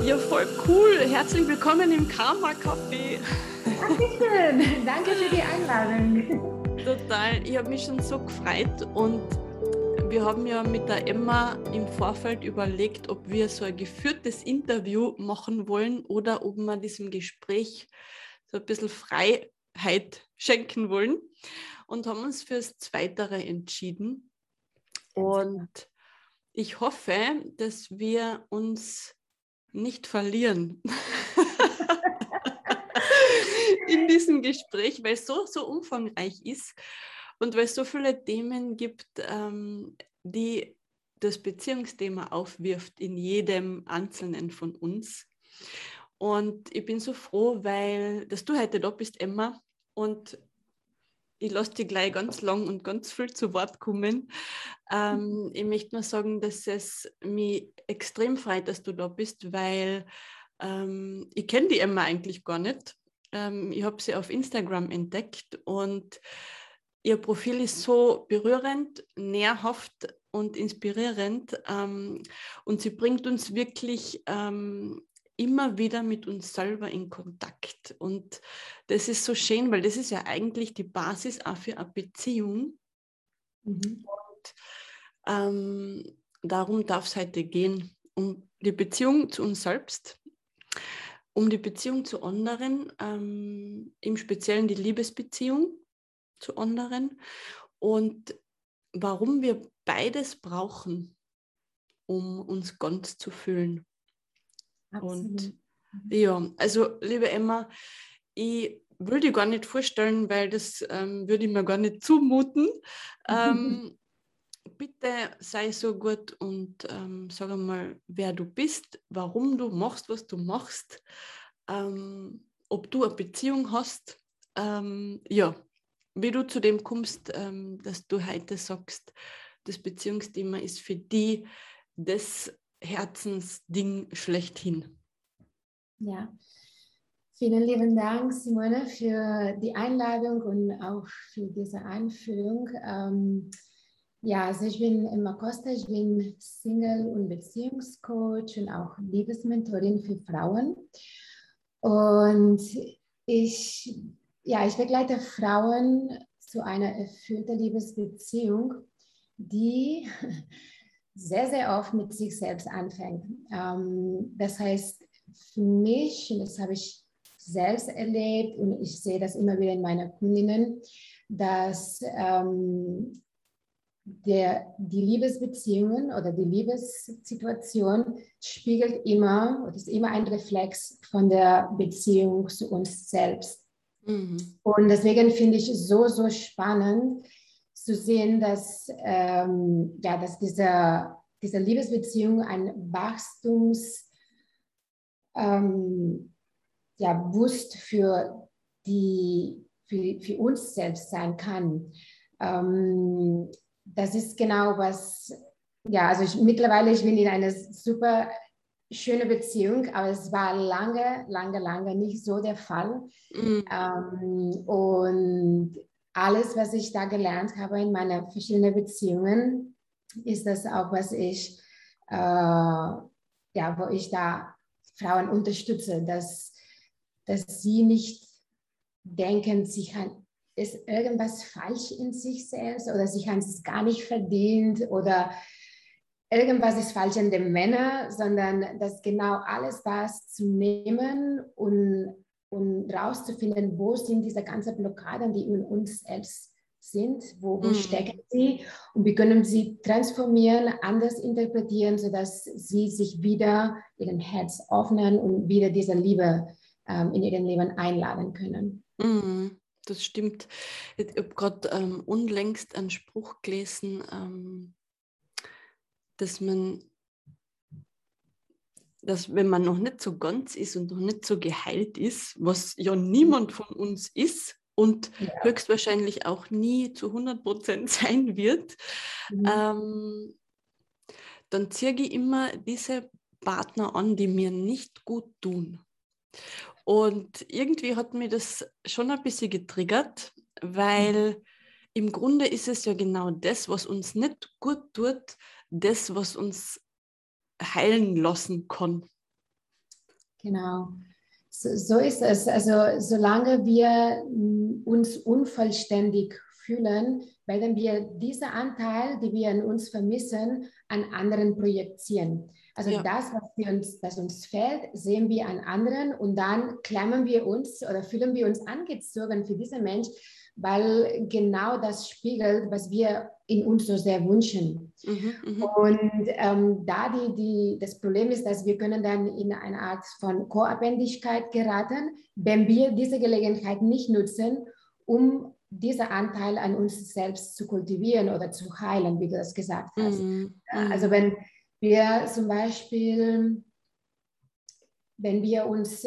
Ja, voll cool. Herzlich willkommen im Karma Café. Dankeschön. Danke für die Einladung. Total. Ich habe mich schon so gefreut und wir haben ja mit der Emma im Vorfeld überlegt, ob wir so ein geführtes Interview machen wollen oder ob wir diesem Gespräch so ein bisschen Freiheit schenken wollen und haben uns fürs Zweitere entschieden. Und ich hoffe, dass wir uns nicht verlieren in diesem Gespräch, weil es so umfangreich ist und weil es so viele Themen gibt, die das Beziehungsthema aufwirft in jedem Einzelnen von uns. Und ich bin so froh, dass du heute da bist, Emma, und ich lasse dich gleich ganz lang und ganz viel zu Wort kommen. Ich möchte nur sagen, dass es mich extrem freut, dass du da bist, weil ich kenne die Emma eigentlich gar nicht. Ich habe sie auf Instagram entdeckt und ihr Profil ist so berührend, nährhaft und inspirierend. Und sie bringt uns wirklich immer wieder mit uns selber in Kontakt. Und das ist so schön, weil das ist ja eigentlich die Basis auch für eine Beziehung. Und darum darf es heute gehen, um die Beziehung zu uns selbst, um die Beziehung zu anderen, im Speziellen die Liebesbeziehung zu anderen und warum wir beides brauchen, um uns ganz zu fühlen. Absolut. Und ja, also liebe Emma, ich will dir gar nicht vorstellen, weil das würde ich mir gar nicht zumuten. Bitte sei so gut und sag einmal, wer du bist, warum du machst, was du machst, ob du eine Beziehung hast, ja, wie du zu dem kommst, dass du heute sagst, das Beziehungsthema ist für dich das Herzensding schlechthin. Ja, vielen lieben Dank, Simone, für die Einladung und auch für diese Einführung. Ja, also ich bin Emma Costa, ich bin Single- und Beziehungscoach und auch Liebesmentorin für Frauen. Und ich, ich begleite Frauen zu einer erfüllten Liebesbeziehung, die sehr, sehr oft mit sich selbst anfängt. Das heißt, für mich, und das habe ich selbst erlebt und ich sehe das immer wieder in meinen Kundinnen, dass die Liebesbeziehungen oder die Liebessituation spiegelt immer, oder ist immer ein Reflex von der Beziehung zu uns selbst. Mhm. Und deswegen finde ich es so, so spannend zu sehen, dass, dass diese Liebesbeziehung ein Boost für uns selbst sein kann. Das ist genau was, also ich bin in einer super schöne Beziehung, aber es war lange nicht so der Fall. Mhm. Und alles, was ich da gelernt habe in meinen verschiedenen Beziehungen, ist das auch, was ich, wo ich da Frauen unterstütze, dass sie nicht denken, ist irgendwas falsch in sich selbst oder sie haben es gar nicht verdient oder irgendwas ist falsch an den Männern, sondern dass genau alles das zu nehmen und rauszufinden, wo sind diese ganzen Blockaden, die in uns selbst sind, wo stecken sie und wie können sie transformieren, anders interpretieren, sodass sie sich wieder ihren Herz öffnen und wieder diese Liebe in ihrem Leben einladen können. Das stimmt. Ich habe gerade unlängst einen Spruch gelesen, dass wenn man noch nicht so ganz ist und noch nicht so geheilt ist, was ja niemand von uns ist und höchstwahrscheinlich auch nie zu 100% sein wird, dann ziehe ich immer diese Partner an, die mir nicht gut tun. Und irgendwie hat mich das schon ein bisschen getriggert, weil im Grunde ist es ja genau das, was uns nicht gut tut, das, was uns heilen lassen kann. Genau. So ist es. Also solange wir uns unvollständig fühlen, werden wir diesen Anteil, den wir in uns vermissen, an anderen projizieren. Also das, was uns fehlt, sehen wir an anderen und dann klammern wir uns oder fühlen wir uns angezogen für diesen Mensch, weil genau das spiegelt, was wir in uns so sehr wünschen. Und das Problem ist, dass wir können dann in eine Art von Co-Abhängigkeit geraten, wenn wir diese Gelegenheit nicht nutzen, um diesen Anteil an uns selbst zu kultivieren oder zu heilen, wie du das gesagt hast. Also wenn wir zum Beispiel, wenn wir uns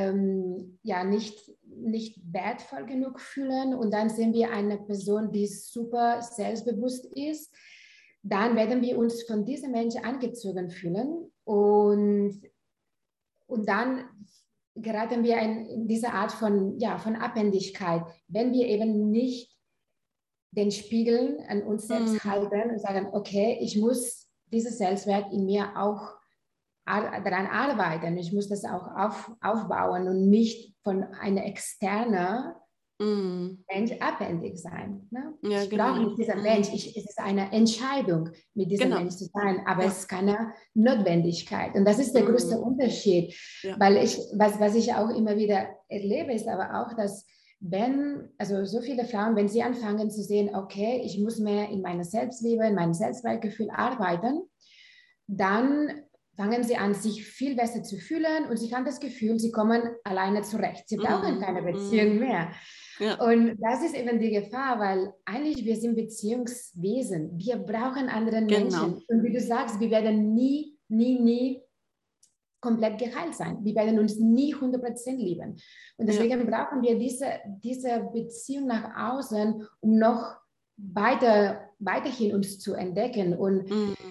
nicht wertvoll genug fühlen und dann sehen wir eine Person, die super selbstbewusst ist, dann werden wir uns von diesem Menschen angezogen fühlen und dann geraten wir in diese Art von Abhängigkeit, wenn wir eben nicht den Spiegel an uns selbst halten und sagen, okay, ich muss dieses Selbstwert in mir auch daran arbeiten, ich muss das auch aufbauen und nicht von einer externen Mensch abhängig sein. Ne? Ja, ich brauche nicht diesen Mensch, es ist eine Entscheidung, mit diesem Mensch zu sein, aber es ist keine Notwendigkeit. Und das ist der größte Unterschied, weil was ich auch immer wieder erlebe, ist aber auch, dass also so viele Frauen, wenn sie anfangen zu sehen, okay, ich muss mehr in meiner Selbstliebe, in meinem Selbstwertgefühl arbeiten, dann fangen sie an, sich viel besser zu fühlen und sie haben das Gefühl, sie kommen alleine zurecht. Sie brauchen keine Beziehung mehr. Ja. Und das ist eben die Gefahr, weil eigentlich wir sind Beziehungswesen. Wir brauchen andere Menschen. Und wie du sagst, wir werden nie komplett geheilt sein. Wir werden uns nie 100% lieben. Und deswegen brauchen wir diese Beziehung nach außen, um noch weiterhin uns zu entdecken und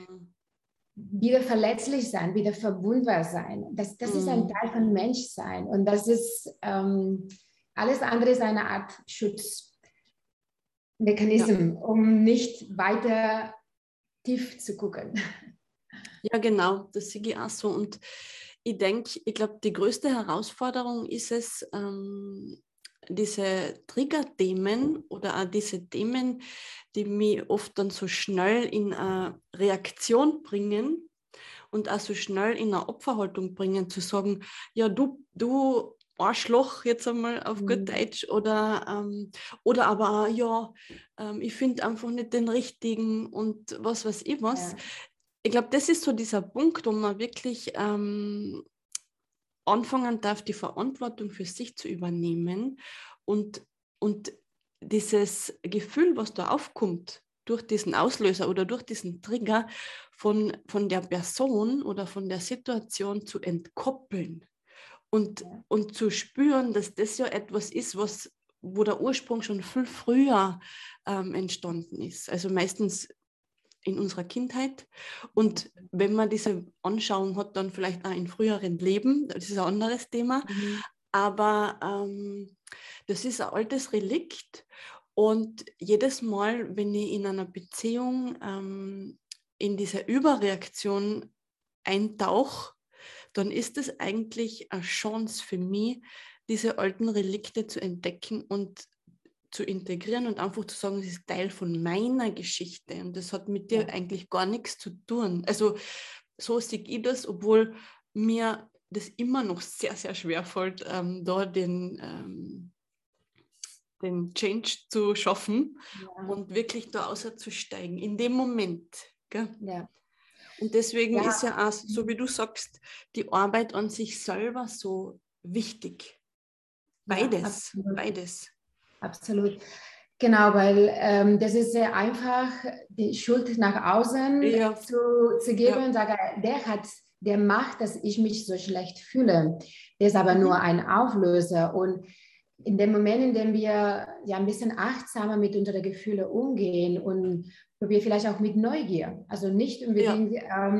wieder verletzlich sein, wieder verwundbar sein. Das ist ein Teil von Menschsein. Und das ist, alles andere ist eine Art Schutzmechanismus, um nicht weiter tief zu gucken. Ja, genau, das sehe ich auch so. Und ich glaube, die größte Herausforderung ist es, diese Triggerthemen oder auch diese Themen, die mich oft dann so schnell in eine Reaktion bringen und auch so schnell in eine Opferhaltung bringen, zu sagen, ja, du Arschloch, jetzt einmal auf gut Deutsch, oder aber, ja, ich finde einfach nicht den richtigen und was weiß ich was. Ja. Ich glaube, das ist so dieser Punkt, wo man wirklich anfangen darf, die Verantwortung für sich zu übernehmen und dieses Gefühl, was da aufkommt, durch diesen Auslöser oder durch diesen Trigger von der Person oder von der Situation zu entkoppeln und zu spüren, dass das ja etwas ist, wo der Ursprung schon viel früher entstanden ist. Also meistens in unserer Kindheit. Und wenn man diese Anschauung hat, dann vielleicht auch in früheren Leben, das ist ein anderes Thema. Aber das ist ein altes Relikt. Und jedes Mal, wenn ich in einer Beziehung in diese Überreaktion eintauche, dann ist es eigentlich eine Chance für mich, diese alten Relikte zu entdecken und zu integrieren und einfach zu sagen, es ist Teil von meiner Geschichte und das hat mit dir eigentlich gar nichts zu tun. Also so sehe ich das, obwohl mir das immer noch sehr, sehr schwer fällt, da den Change zu schaffen und wirklich da auszusteigen in dem Moment. Gell? Ja. Und deswegen ist ja auch, so wie du sagst, die Arbeit an sich selber so wichtig. Beides, beides. Absolut. Genau, weil das ist sehr einfach, die Schuld nach außen zu geben und sagen, der macht, dass ich mich so schlecht fühle. Der ist aber nur ein Auflöser. Und in dem Moment, in dem wir ein bisschen achtsamer mit unseren Gefühlen umgehen und probieren vielleicht auch mit Neugier, also nicht unbedingt,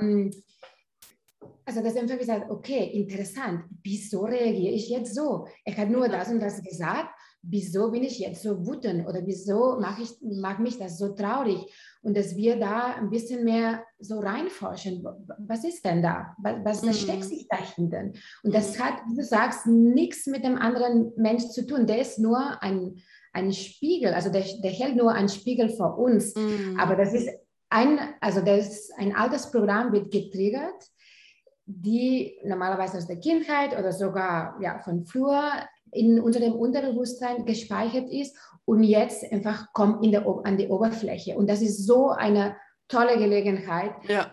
also dass einfach gesagt, okay, interessant, wieso reagiere ich jetzt so? Er hat nur das und das gesagt. wieso bin ich jetzt so wütend oder wieso macht mich das so traurig? Und dass wir da ein bisschen mehr so reinforschen. Was ist denn da? Was steckt sich dahinter? Und das hat, wie du sagst, nichts mit dem anderen Mensch zu tun. Der ist nur ein Spiegel, also der hält nur einen Spiegel vor uns. Aber das ist ein altes Programm, wird getriggert, die normalerweise aus der Kindheit oder sogar von früher in unserem Unterbewusstsein gespeichert ist und jetzt einfach kommt an die Oberfläche. Und das ist so eine tolle Gelegenheit,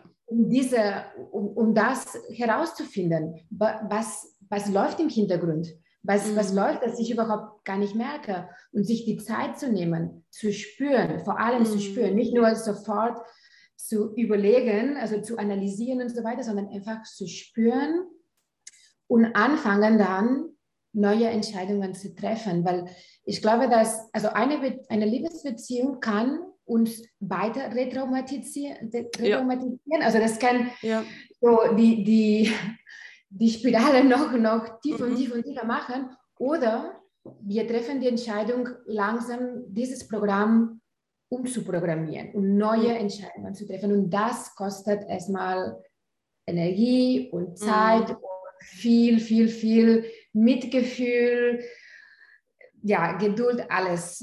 um das herauszufinden. Was läuft im Hintergrund? Was läuft, dass ich überhaupt gar nicht merke? Und sich die Zeit zu nehmen, zu spüren, vor allem zu spüren, nicht nur sofort zu überlegen, also zu analysieren und so weiter, sondern einfach zu spüren und anfangen dann neue Entscheidungen zu treffen, weil ich glaube, dass also eine Liebesbeziehung kann uns weiter retraumatisieren. Also das kann so die Spirale noch tiefer und tiefer und tiefer machen, oder wir treffen die Entscheidung, langsam dieses Programm umzuprogrammieren und neue Entscheidungen zu treffen. Und das kostet erstmal Energie und Zeit und viel, viel, viel Mitgefühl, Geduld, alles.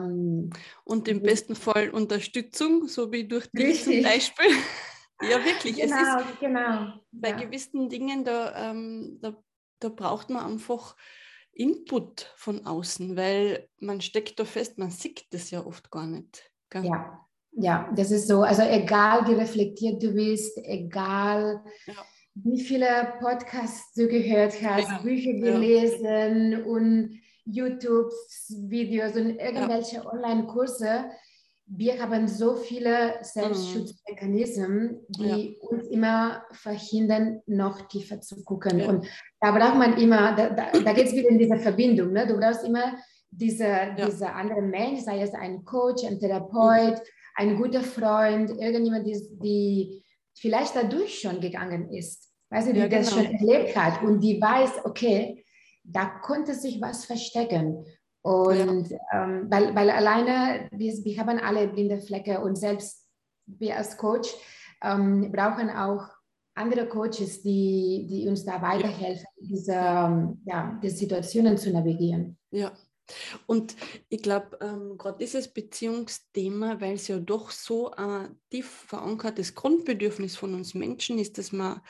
Und im besten Fall Unterstützung, so wie durch dich zum Beispiel. Ja, wirklich. Genau. Bei gewissen Dingen, da braucht man einfach Input von außen, weil man steckt da fest, man sieht das ja oft gar nicht. Gell? Ja, das ist so. Also egal, wie reflektiert du bist, egal, wie viele Podcasts du gehört hast, Bücher gelesen und YouTube-Videos und irgendwelche Online-Kurse. Wir haben so viele Selbstschutzmechanismen, die uns immer verhindern, noch tiefer zu gucken. Und da braucht man immer, da geht es wieder in diese Verbindung. Ne? Du brauchst immer diese andere Mensch, sei es ein Coach, ein Therapeut, ein guter Freund, irgendjemand, die vielleicht dadurch schon gegangen ist, weißt du, die das schon erlebt hat und die weiß, okay, da konnte sich was verstecken. Und weil alleine, wir haben alle blinde Flecke und selbst wir als Coach brauchen auch andere Coaches, die uns da weiterhelfen, diese Situationen zu navigieren. Ja. Und ich glaube, gerade dieses Beziehungsthema, weil es ja doch so ein tief verankertes Grundbedürfnis von uns Menschen ist, dass wir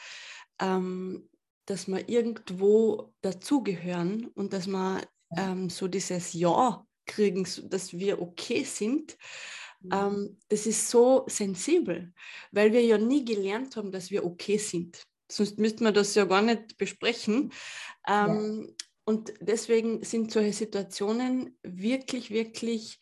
irgendwo dazugehören und dass wir so dieses Ja kriegen, dass wir okay sind. Das ist so sensibel, weil wir ja nie gelernt haben, dass wir okay sind. Sonst müssten wir das ja gar nicht besprechen. Und deswegen sind solche Situationen wirklich, wirklich,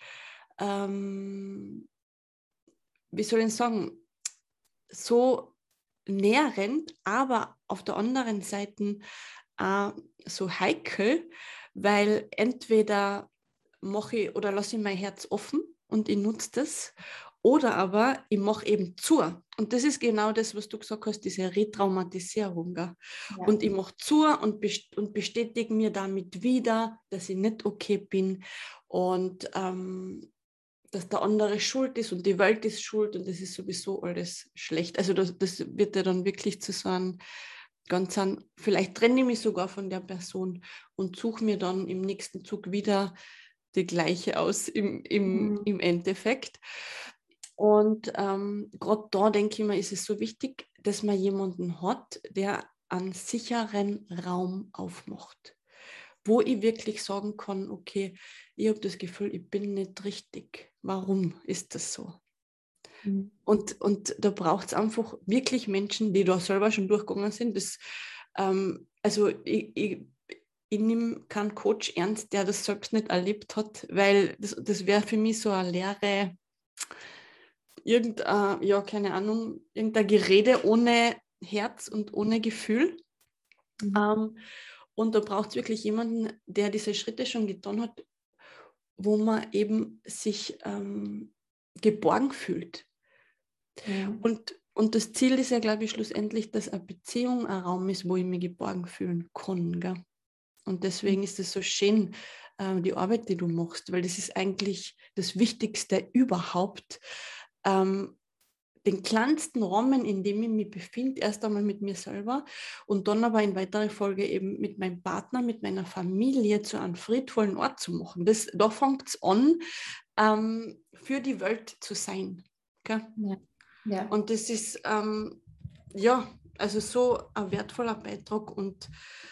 wie soll ich sagen, so nährend, aber auf der anderen Seite so heikel, weil entweder mache ich oder lasse ich mein Herz offen und ich nutze das, oder aber ich mache eben zu. Und das ist genau das, was du gesagt hast, diese Retraumatisierung. Gell? Ja. Und ich mache zu und bestätige mir damit wieder, dass ich nicht okay bin und dass der andere schuld ist und die Welt ist schuld und das ist sowieso alles schlecht. Also das wird ja dann wirklich zu so einem vielleicht trenne ich mich sogar von der Person und suche mir dann im nächsten Zug wieder die gleiche aus im Endeffekt. Und gerade da denke ich mir, ist es so wichtig, dass man jemanden hat, der einen sicheren Raum aufmacht, wo ich wirklich sagen kann, okay, ich habe das Gefühl, ich bin nicht richtig. Warum ist das so? Und da braucht es einfach wirklich Menschen, die da selber schon durchgegangen sind. Also ich nehme keinen Coach ernst, der das selbst nicht erlebt hat, weil das wäre für mich so eine leere, keine Ahnung, irgendein Gerede ohne Herz und ohne Gefühl. Und da braucht es wirklich jemanden, der diese Schritte schon getan hat, wo man eben sich geborgen fühlt. Ja. Und das Ziel ist ja, glaube ich, schlussendlich, dass eine Beziehung ein Raum ist, wo ich mich geborgen fühlen kann. Gell? Und deswegen ist es so schön, die Arbeit, die du machst, weil das ist eigentlich das Wichtigste überhaupt. Den kleinsten Rahmen, in dem ich mich befinde, erst einmal mit mir selber und dann aber in weiterer Folge eben mit meinem Partner, mit meiner Familie zu einem friedvollen Ort zu machen. Da fängt es an, für die Welt zu sein. Okay? Ja. Ja. Und das ist ja, also so ein wertvoller Beitrag und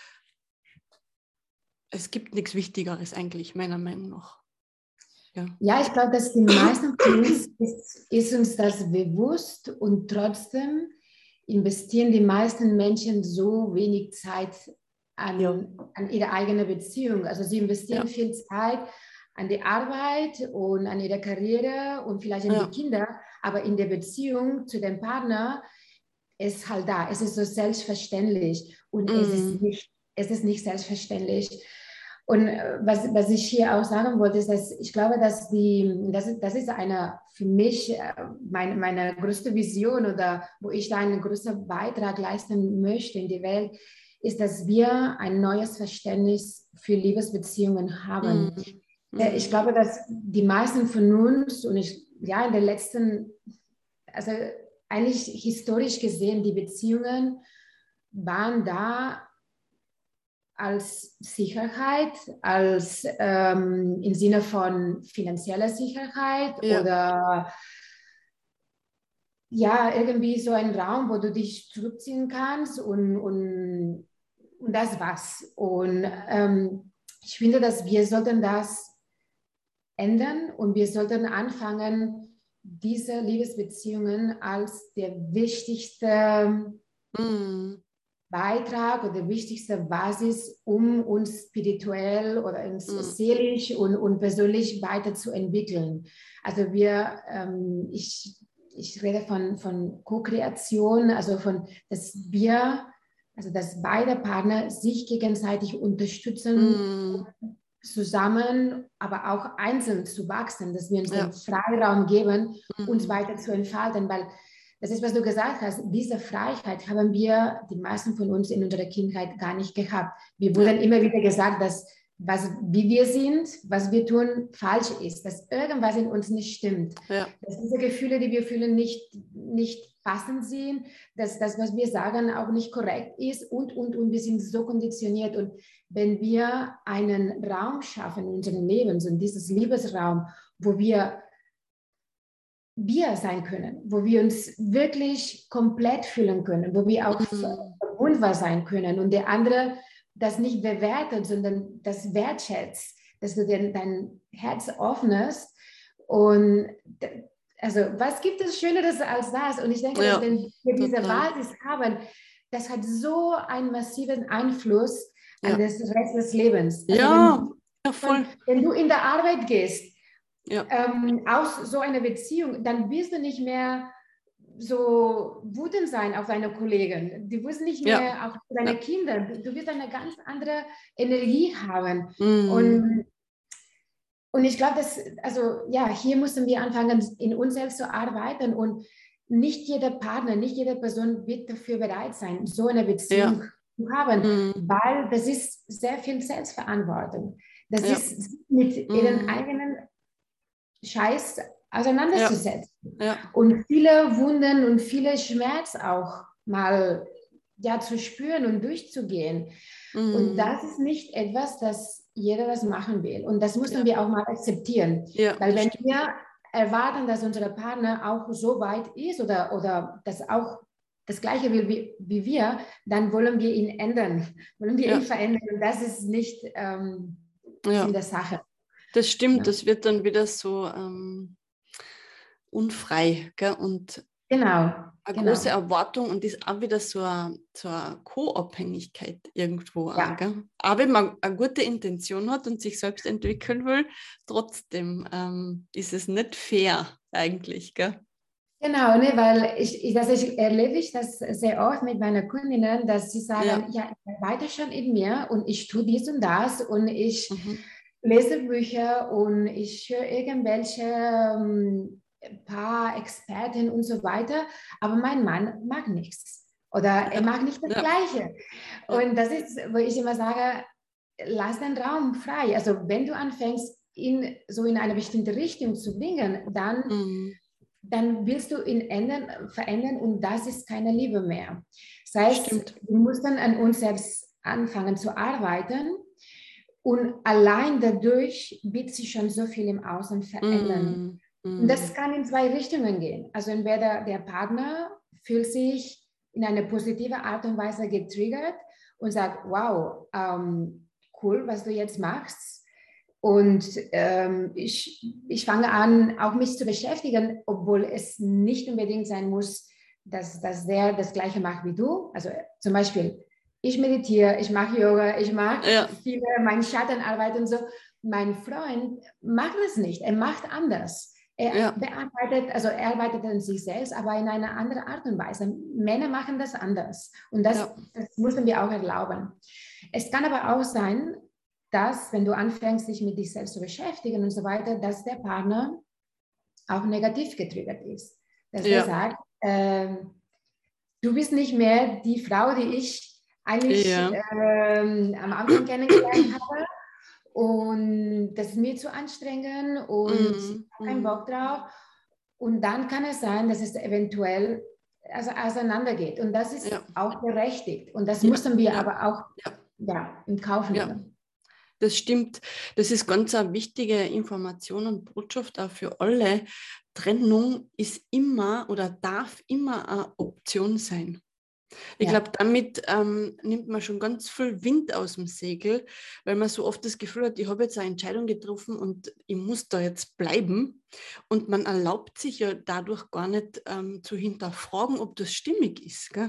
es gibt nichts Wichtigeres eigentlich, meiner Meinung nach. Ja, Ja, ich glaube, dass die meisten von uns ist uns das bewusst und trotzdem investieren die meisten Menschen so wenig Zeit ja, an ihre eigene Beziehung. Also sie investieren ja, viel Zeit an die Arbeit und an ihre Karriere und vielleicht an die ja. Kinder, aber in der Beziehung zu dem Partner ist halt da. Es ist so selbstverständlich und Mm, es ist nicht selbstverständlich. Und was ich hier auch sagen wollte, ist, dass ich glaube, das ist eine für mich meine größte Vision oder wo ich da einen größeren Beitrag leisten möchte in die Welt, ist, dass wir ein neues Verständnis für Liebesbeziehungen haben. mm, Ich mm, glaube, dass die meisten von uns und ja, in den letzten, also eigentlich historisch gesehen, die Beziehungen waren da als Sicherheit, als im Sinne von finanzieller Sicherheit ja, oder ja, irgendwie so ein Raum, wo du dich zurückziehen kannst und das war's. Und ich finde, dass wir sollten das ändern und wir sollten anfangen, diese Liebesbeziehungen als der wichtigste mm, Beitrag oder wichtigste Basis, um uns spirituell oder uns mm, seelisch und persönlich weiterzuentwickeln. Also ich rede von Co-Kreation, also dass beide Partner sich gegenseitig unterstützen, mm, zusammen, aber auch einzeln zu wachsen, dass wir uns den ja, Freiraum geben, uns mm, weiter zu entfalten, weil das ist, was du gesagt hast, diese Freiheit haben wir, die meisten von uns in unserer Kindheit gar nicht gehabt. Wir ja, wurden immer wieder gesagt, dass wie wir sind, was wir tun, falsch ist, dass irgendwas in uns nicht stimmt, ja, dass diese Gefühle, die wir fühlen, nicht passend sind, dass das, was wir sagen, auch nicht korrekt ist und wir sind so konditioniert und wenn wir einen Raum schaffen in unserem Leben, so dieses Liebesraum, wo wir sein können, wo wir uns wirklich komplett fühlen können, wo wir auch mm, verwundbar sein können und der andere das nicht bewertet, sondern das wertschätzt, dass du dein Herz öffnest und also was gibt es Schöneres als das? Und ich denke, dass ja, wenn wir diese total. Basis haben, das hat so einen massiven Einfluss an Ja, das Rest des Lebens. Also ja, ja, voll. wenn du in der Arbeit gehst, Ja, aus so einer Beziehung, dann wirst du nicht mehr so wütend sein auf deine Kollegen. Du wirst nicht ja, mehr auf deine ja, Kinder. Du wirst eine ganz andere Energie haben. mm, Und ich glaube, also ja, hier müssen wir anfangen, in uns selbst zu arbeiten und nicht jeder Partner, nicht jede Person wird dafür bereit sein, so eine ja, Beziehung zu haben, mm, weil das ist sehr viel Selbstverantwortung. Das ja, ist mit ihren mm, eigenen Scheiß ja, auseinanderzusetzen ja, und viele Wunden und viele Schmerz auch mal ja, zu spüren und durchzugehen. Und mm, das ist nicht etwas, das jeder das machen will. Und das müssen ja, wir auch mal akzeptieren. ja, Weil das wenn stimmt. wir erwarten, dass unser Partner auch so weit ist oder das auch das Gleiche will wie wir, dann wollen wir ihn ändern, wollen wir ihn Ja, verändern. Und das ist nicht Sinn ja, der Sache. das stimmt. Ja. Das wird dann wieder so unfrei, gell? Und Genau, eine große genau. Erwartung und ist auch wieder so eine Co-Abhängigkeit irgendwo auch, Ja. gell? Aber wenn man eine gute Intention hat und sich selbst entwickeln will, trotzdem ist es nicht fair eigentlich, gell? Genau, ne, weil ich erlebe ich das sehr oft mit meinen Kundinnen, dass sie sagen, Ja, ja, ich arbeite schon in mir und ich tue dies und das und ich mhm. lese Bücher und ich höre irgendwelche paar Experten und so weiter, aber mein Mann mag nichts oder er Ja, mag nicht das ja, Gleiche. ja, Und das ist, wo ich immer sage, lass den Raum frei. Also wenn du anfängst, ihn so in eine bestimmte Richtung zu bringen, dann willst du ihn verändern und das ist keine Liebe mehr. Das heißt, Stimmt. wir müssen an uns selbst anfangen zu arbeiten und allein dadurch wird sich schon so viel im Außen verändern. Und das kann in zwei Richtungen gehen. Also entweder der Partner fühlt sich in eine positive Art und Weise getriggert und sagt, wow, cool, was du jetzt machst. Und ich fange an, auch mich zu beschäftigen, obwohl es nicht unbedingt sein muss, dass der das Gleiche macht wie du. Also zum Beispiel, ich meditiere, ich mache Yoga, ich mache viele, meine Schattenarbeit und so. Mein Freund macht das nicht, er macht anders. Er arbeitet an sich selbst, aber in einer anderen Art und Weise. Männer machen das anders und das müssen wir auch erlauben. Es kann aber auch sein, dass, wenn du anfängst, dich mit dich selbst zu beschäftigen und so weiter, dass der Partner auch negativ getriggert ist. Dass er sagt, du bist nicht mehr die Frau, die ich eigentlich am Anfang kennengelernt habe. Und das ist mir zu anstrengend und ich habe keinen Bock drauf. Und dann kann es sein, dass es eventuell auseinandergeht. Und das ist auch berechtigt. Und das müssen wir aber auch in Kauf nehmen. Das stimmt. Das ist ganz eine wichtige Information und Botschaft auch für alle. Trennung ist immer oder darf immer eine Option sein. Ich glaube, damit nimmt man schon ganz viel Wind aus dem Segel, weil man so oft das Gefühl hat, ich habe jetzt eine Entscheidung getroffen und ich muss da jetzt bleiben. Und man erlaubt sich ja dadurch gar nicht zu hinterfragen, ob das stimmig ist. Gell?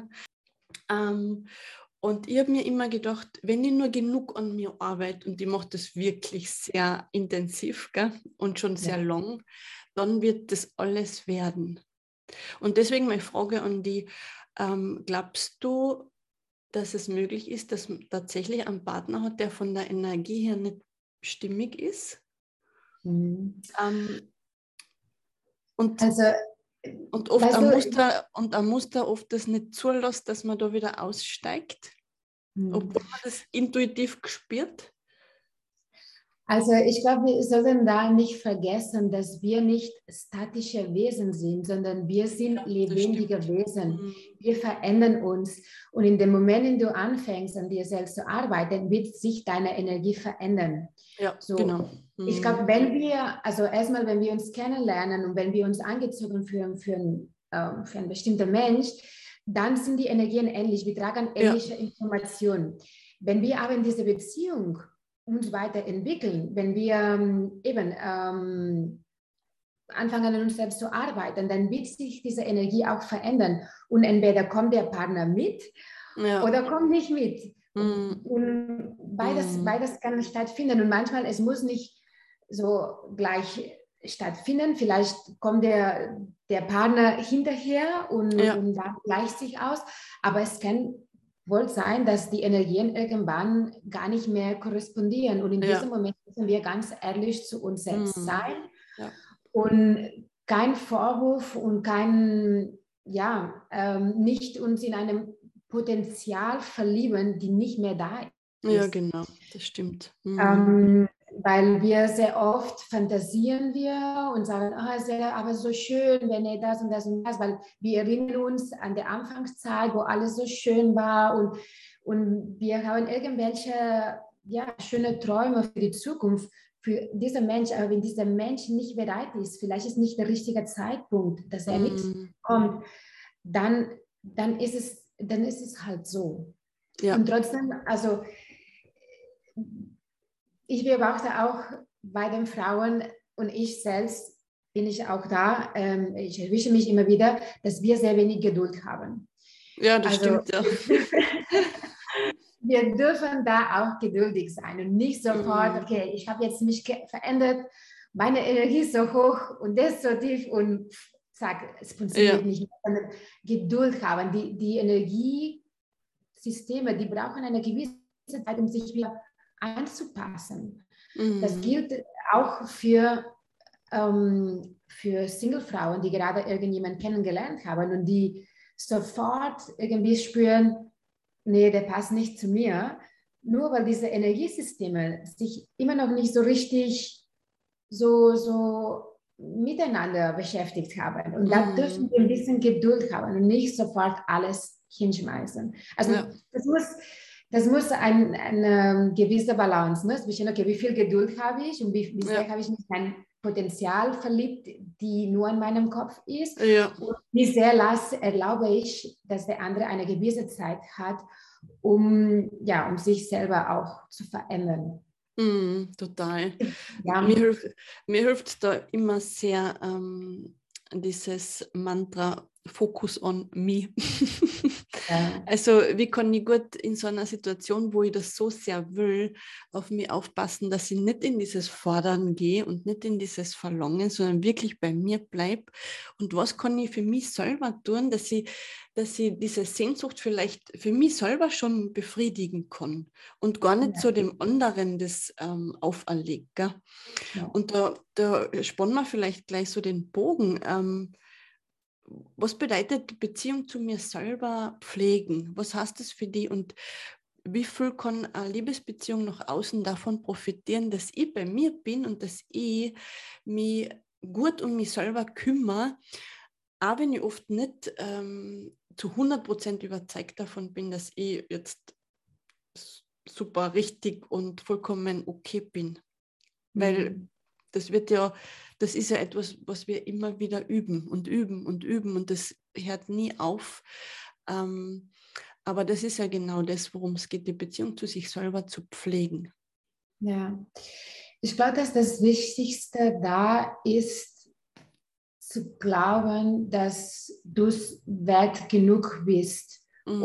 Und ich habe mir immer gedacht, wenn ich nur genug an mir arbeite, und ich mache das wirklich sehr intensiv, gell, und schon sehr lang, dann wird das alles werden. Und deswegen meine Frage an die, glaubst du, dass es möglich ist, dass man tatsächlich einen Partner hat, der von der Energie her nicht stimmig ist? Und oft ein Muster oft das nicht zulässt, dass man da wieder aussteigt, obwohl man das intuitiv spürt. Also ich glaube, wir sollten da nicht vergessen, dass wir nicht statische Wesen sind, sondern wir sind lebendige Wesen. Wir verändern uns. Und in dem Moment, in dem du anfängst, an dir selbst zu arbeiten, wird sich deine Energie verändern. Ja, genau. Ich glaube, wenn wir uns kennenlernen und wenn wir uns angezogen fühlen für einen bestimmten Mensch, dann sind die Energien ähnlich. Wir tragen ähnliche Informationen. Wenn wir aber in dieser Beziehung uns weiterentwickeln, wenn wir anfangen, an uns selbst zu arbeiten, dann wird sich diese Energie auch verändern. Und entweder kommt der Partner mit oder kommt nicht mit. Und beides kann stattfinden. Und manchmal, es muss nicht so gleich stattfinden. Vielleicht kommt der Partner hinterher und dann gleicht sich aus. Aber es kann wohl sein, dass die Energien irgendwann gar nicht mehr korrespondieren. Und in diesem Moment müssen wir ganz ehrlich zu uns selbst sein. Ja. Und kein Vorwurf und nicht uns in einem Potenzial verlieben, die nicht mehr da ist. Ja, genau, das stimmt. Weil wir sehr oft fantasieren wir und sagen, es wäre aber so schön, wenn er das und das und das, weil wir erinnern uns an der Anfangszeit, wo alles so schön war und wir haben irgendwelche schöne Träume für die Zukunft, für diesen Mensch, aber wenn dieser Mensch nicht bereit ist, vielleicht ist nicht der richtige Zeitpunkt, dass er mitkommt, dann ist es halt so. Ja. Und trotzdem, also ich beobachte auch bei den Frauen und ich selbst bin ich auch da, ich erwische mich immer wieder, dass wir sehr wenig Geduld haben. Ja, das stimmt, ja. Wir dürfen da auch geduldig sein und nicht sofort, okay, ich habe jetzt mich verändert, meine Energie ist so hoch und das so tief und zack, es funktioniert nicht. Sondern Geduld haben, die Energiesysteme, die brauchen eine gewisse Zeit, um sich wieder anzupassen. Das gilt auch für Single-Frauen, die gerade irgendjemanden kennengelernt haben und die sofort irgendwie spüren, nee, der passt nicht zu mir. nur weil diese Energiesysteme sich immer noch nicht so richtig so miteinander beschäftigt haben. Und da dürfen wir ein bisschen Geduld haben und nicht sofort alles hinschmeißen. Also Ja. das muss eine gewisse Balance, ne? Zwischen, okay, wie viel Geduld habe ich und wie sehr habe ich mich in mein Potenzial verliebt, die nur in meinem Kopf ist. Ja. Und wie sehr erlaube ich, dass der andere eine gewisse Zeit hat, um sich selber auch zu verändern. Total. Ja. Mir hilft da immer sehr dieses Mantra Focus on me. Ja. Also wie kann ich gut in so einer Situation, wo ich das so sehr will, auf mich aufpassen, dass ich nicht in dieses Fordern gehe und nicht in dieses Verlangen, sondern wirklich bei mir bleibe. Und was kann ich für mich selber tun, dass ich diese Sehnsucht vielleicht für mich selber schon befriedigen kann und gar nicht so dem anderen das auferlegt. Gell? Ja. Und da spannen wir vielleicht gleich so den Bogen. Was bedeutet Beziehung zu mir selber pflegen? Was heißt das für dich und wie viel kann eine Liebesbeziehung nach außen davon profitieren, dass ich bei mir bin und dass ich mich gut um mich selber kümmere, auch wenn ich oft nicht zu 100% überzeugt davon bin, dass ich jetzt super richtig und vollkommen okay bin. Weil das ist ja etwas, was wir immer wieder üben und üben und üben und das hört nie auf. Aber das ist ja genau das, worum es geht, die Beziehung zu sich selber zu pflegen. Ja, ich glaube, dass das Wichtigste da ist, zu glauben, dass du es wert genug bist,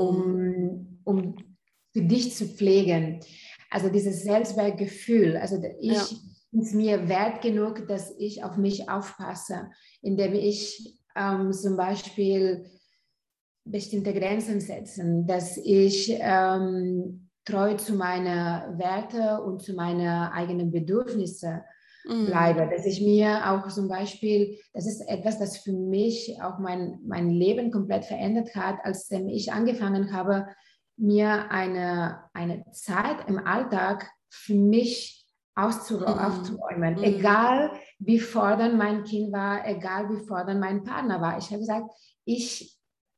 um für dich zu pflegen. Also dieses Selbstwertgefühl, also ich bin es mir wert genug, dass ich auf mich aufpasse, indem ich zum Beispiel bestimmte Grenzen setze, dass ich treu zu meinen Werten und zu meinen eigenen Bedürfnissen bleibe. Dass ich mir auch zum Beispiel, das ist etwas, das für mich auch mein Leben komplett verändert hat, als ich angefangen habe, mir eine Zeit im Alltag für mich aufzuräumen. Egal wie fordernd mein Kind war, egal wie fordernd mein Partner war. Ich habe gesagt, ich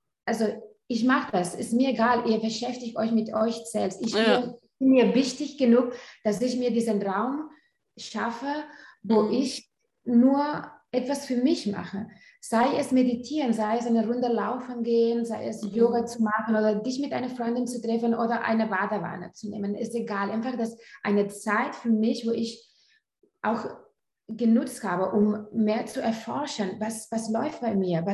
mache das, ist mir egal, ihr beschäftigt euch mit euch selbst. Ich bin mir wichtig genug, dass ich mir diesen Raum schaffe, wo ich nur etwas für mich mache. Sei es meditieren, sei es eine Runde laufen gehen, sei es Yoga zu machen oder dich mit einer Freundin zu treffen oder eine Badewanne zu nehmen. Ist egal. Einfach das eine Zeit für mich, wo ich auch genutzt habe, um mehr zu erforschen, was läuft bei mir,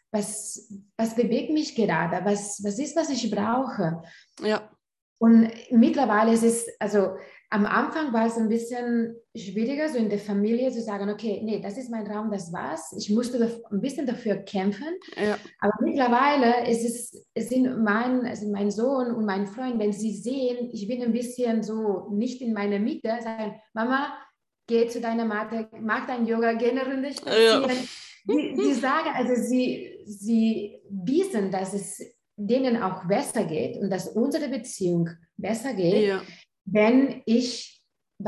was bewegt mich gerade, was ist, was ich brauche. Ja. Und mittlerweile ist es, also am Anfang war es ein bisschen schwieriger, so in der Familie zu sagen, okay, nee, das ist mein Raum, das war's. Ich musste ein bisschen dafür kämpfen. Ja. Aber mittlerweile sind mein Sohn und mein Freund, wenn sie sehen, ich bin ein bisschen so nicht in meiner Mitte, sagen, Mama, geh zu deiner Matte, mach dein Yoga, geh eine Runde spazieren. Ja. Die sagen, also sie wissen, dass es denen auch besser geht und dass unsere Beziehung besser geht, wenn ich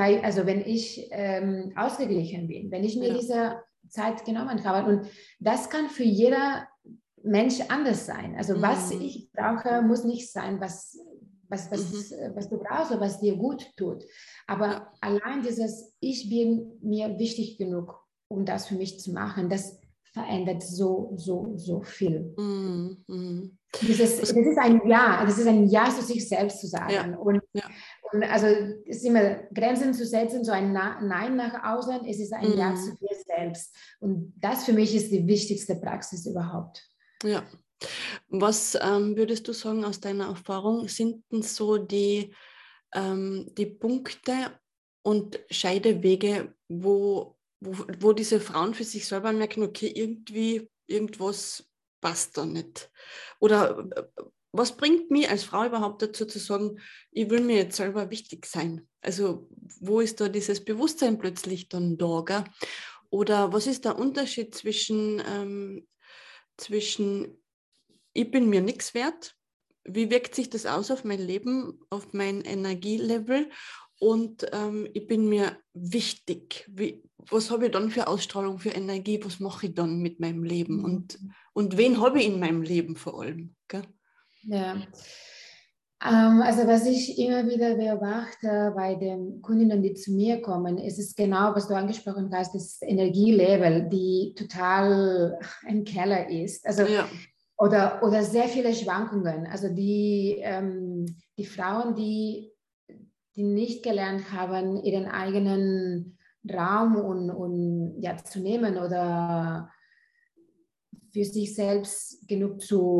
ausgeglichen bin, wenn ich mir diese Zeit genommen habe. Und das kann für jeder Mensch anders sein. Also was ich brauche, muss nicht sein, was du brauchst oder was dir gut tut. Aber allein dieses, ich bin mir wichtig genug, um das für mich zu machen, das verändert so viel. Das ist ein Ja zu sich selbst zu sagen. Ja. Und also es ist immer Grenzen zu setzen, so ein Nein nach außen, es ist ein Ja zu dir selbst. Und das für mich ist die wichtigste Praxis überhaupt. Ja. Was würdest du sagen aus deiner Erfahrung, sind denn so die Punkte und Scheidewege, wo diese Frauen für sich selber merken, okay, irgendwas passt da nicht? Oder was bringt mich als Frau überhaupt dazu zu sagen, ich will mir jetzt selber wichtig sein? Also wo ist da dieses Bewusstsein plötzlich dann da? Gell? Oder was ist der Unterschied zwischen ich bin mir nichts wert wie wirkt sich das aus auf mein Leben, auf mein Energielevel? Und ich bin mir wichtig. Was habe ich dann für Ausstrahlung, für Energie? Was mache ich dann mit meinem Leben? Und wen habe ich in meinem Leben vor allem? Gell? Ja. Also was ich immer wieder beobachte bei den Kundinnen, die zu mir kommen, ist es genau, was du angesprochen hast, das Energielevel, die total im Keller ist. Also, Ja. oder sehr viele Schwankungen. Also die Frauen, die nicht gelernt haben, ihren eigenen Raum und ja, zu nehmen oder für sich selbst genug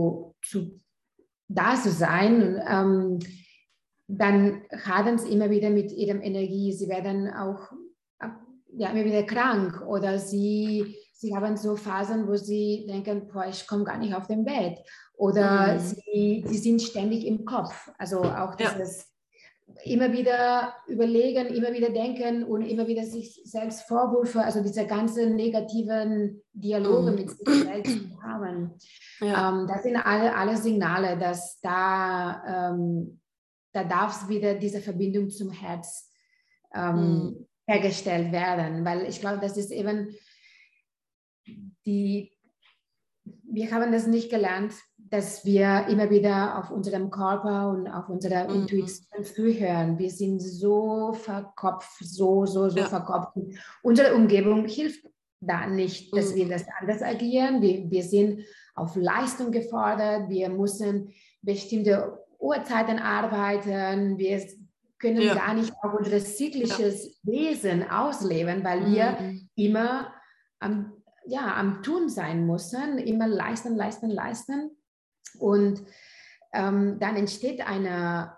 da zu sein, dann hadern sie immer wieder mit ihrem Energie. Sie werden auch ja, immer wieder krank oder sie haben so Phasen, wo sie denken, boah, ich komme gar nicht auf den Bett. Oder sie sind ständig im Kopf. Also auch dieses immer wieder überlegen, immer wieder denken und immer wieder sich selbst Vorwürfe, also diese ganzen negativen Dialoge mit sich selbst haben. Ja. Das sind alle Signale, dass da darf wieder diese Verbindung zum Herz hergestellt werden, weil ich glaube, das ist eben wir haben das nicht gelernt, dass wir immer wieder auf unserem Körper und auf unserer Intuition zuhören. Wir sind so verkopft, so verkopft. Unsere Umgebung hilft da nicht, dass wir das anders agieren. Wir sind auf Leistung gefordert. Wir müssen bestimmte Uhrzeiten arbeiten. Wir können gar nicht auch unser zyklisches Wesen ausleben, weil wir immer am Tun sein müssen, immer leisten. Und dann entsteht eine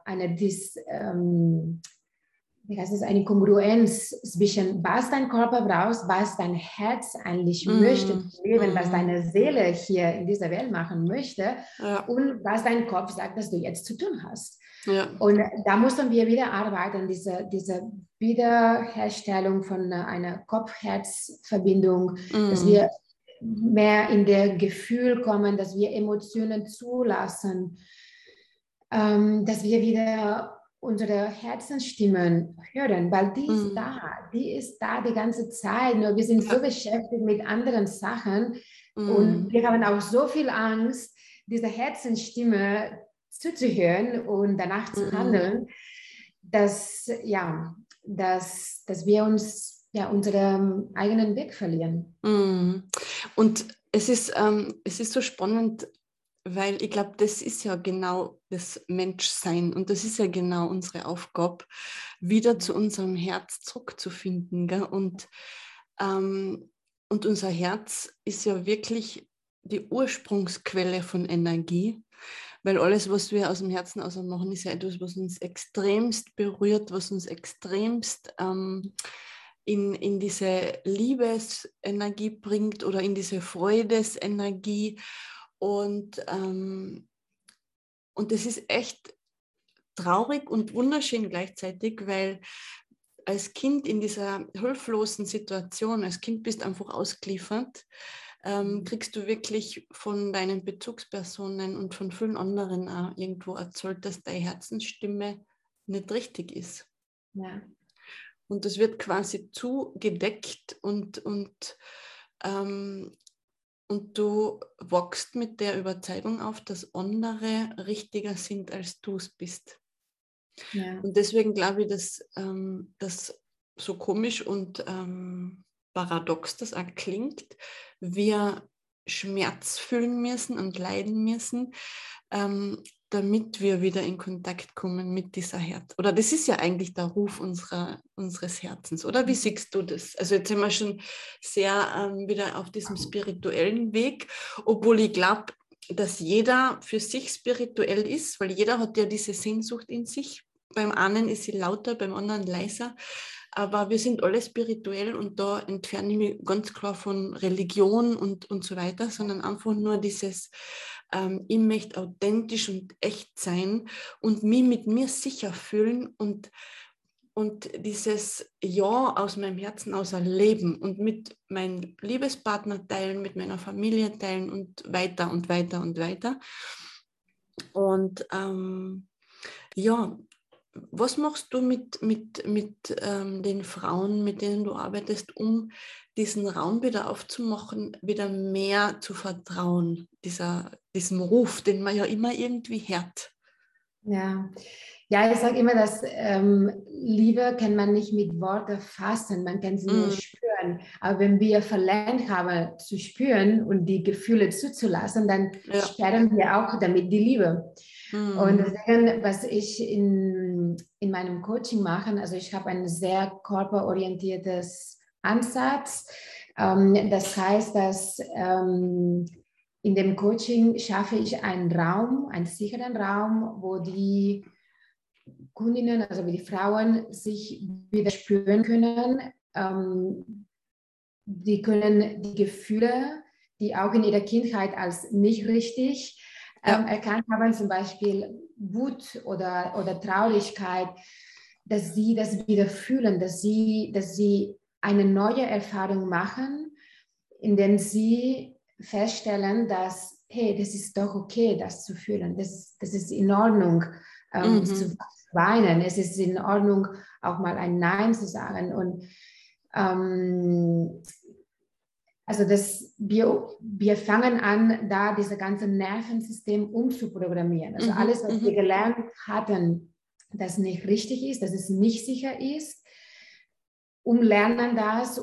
Kongruenz zwischen, was dein Körper braucht, was dein Herz eigentlich möchte leben, was deine Seele hier in dieser Welt machen möchte und was dein Kopf sagt, dass du jetzt zu tun hast. Ja. Und da mussten wir wieder arbeiten, diese Wiederherstellung von einer Kopf-Herz-Verbindung, dass wir mehr in der Gefühl kommen, dass wir Emotionen zulassen, dass wir wieder unsere Herzensstimmen hören, weil die ist da die ganze Zeit, nur wir sind so beschäftigt mit anderen Sachen und wir haben auch so viel Angst, diese Herzenstimme zuzuhören und danach zu handeln, dass wir uns unseren eigenen Weg verlieren. Und es ist so spannend, weil ich glaube, das ist ja genau das Menschsein und das ist ja genau unsere Aufgabe, wieder zu unserem Herz zurückzufinden. Gell? Und unser Herz ist ja wirklich die Ursprungsquelle von Energie, weil alles, was wir aus dem Herzen aus machen, ist ja etwas, was uns extremst berührt, was uns extremst in diese Liebesenergie bringt oder in diese Freudesenergie. Und das ist echt traurig und wunderschön gleichzeitig, weil als Kind in dieser hilflosen Situation, als Kind bist du einfach ausgeliefert, kriegst du wirklich von deinen Bezugspersonen und von vielen anderen auch irgendwo erzählt, dass deine Herzensstimme nicht richtig ist. Ja. Und das wird quasi zugedeckt und du wachst mit der Überzeugung auf, dass andere richtiger sind, als du es bist. Ja. Und deswegen glaube ich, dass das so komisch und paradox das auch klingt, wir Schmerz fühlen müssen und leiden müssen, damit wir wieder in Kontakt kommen mit dieser Herz. Oder das ist ja eigentlich der Ruf unseres Herzens, oder? Wie siehst du das? Also jetzt sind wir schon sehr wieder auf diesem spirituellen Weg, obwohl ich glaube, dass jeder für sich spirituell ist, weil jeder hat ja diese Sehnsucht in sich. Beim einen ist sie lauter, beim anderen leiser. Aber wir sind alle spirituell und da entferne ich mich ganz klar von Religion und so weiter, sondern einfach nur dieses, ich möchte authentisch und echt sein und mich mit mir sicher fühlen und dieses Ja aus meinem Herzen aus erleben und mit meinem Liebespartner teilen, mit meiner Familie teilen und weiter und weiter und weiter. Und ja, was machst du mit den Frauen, mit denen du arbeitest, um diesen Raum wieder aufzumachen, wieder mehr zu vertrauen, diesem Ruf, den man ja immer irgendwie hört? Ja, ja, ich sage immer, dass Liebe kann man nicht mit Worten fassen, man kann sie nur Mm, spüren. Aber wenn wir verlernt haben zu spüren und die Gefühle zuzulassen, dann ja. sperren wir auch damit die Liebe. Und Mm, deswegen, was ich in meinem Coaching mache, also ich habe ein sehr körperorientiertes Ansatz. Das heißt, dass in dem Coaching schaffe ich einen Raum, einen sicheren Raum, wo die Kundinnen, also wie die Frauen, sich wieder spüren können. Die können die Gefühle, die auch in ihrer Kindheit als nicht richtig ja. erkannt haben, zum Beispiel Wut oder Traurigkeit, dass sie das wieder fühlen, dass sie eine neue Erfahrung machen, in der sie feststellen, dass, hey, das ist doch okay, das zu fühlen, das ist in Ordnung, zu Mhm. weinen, es ist in Ordnung, auch mal ein Nein zu sagen. Und also wir fangen an, da dieses ganze Nervensystem umzuprogrammieren. Also Mhm. alles, was wir Mhm. gelernt hatten, das nicht richtig ist, dass es nicht sicher ist, umlernen das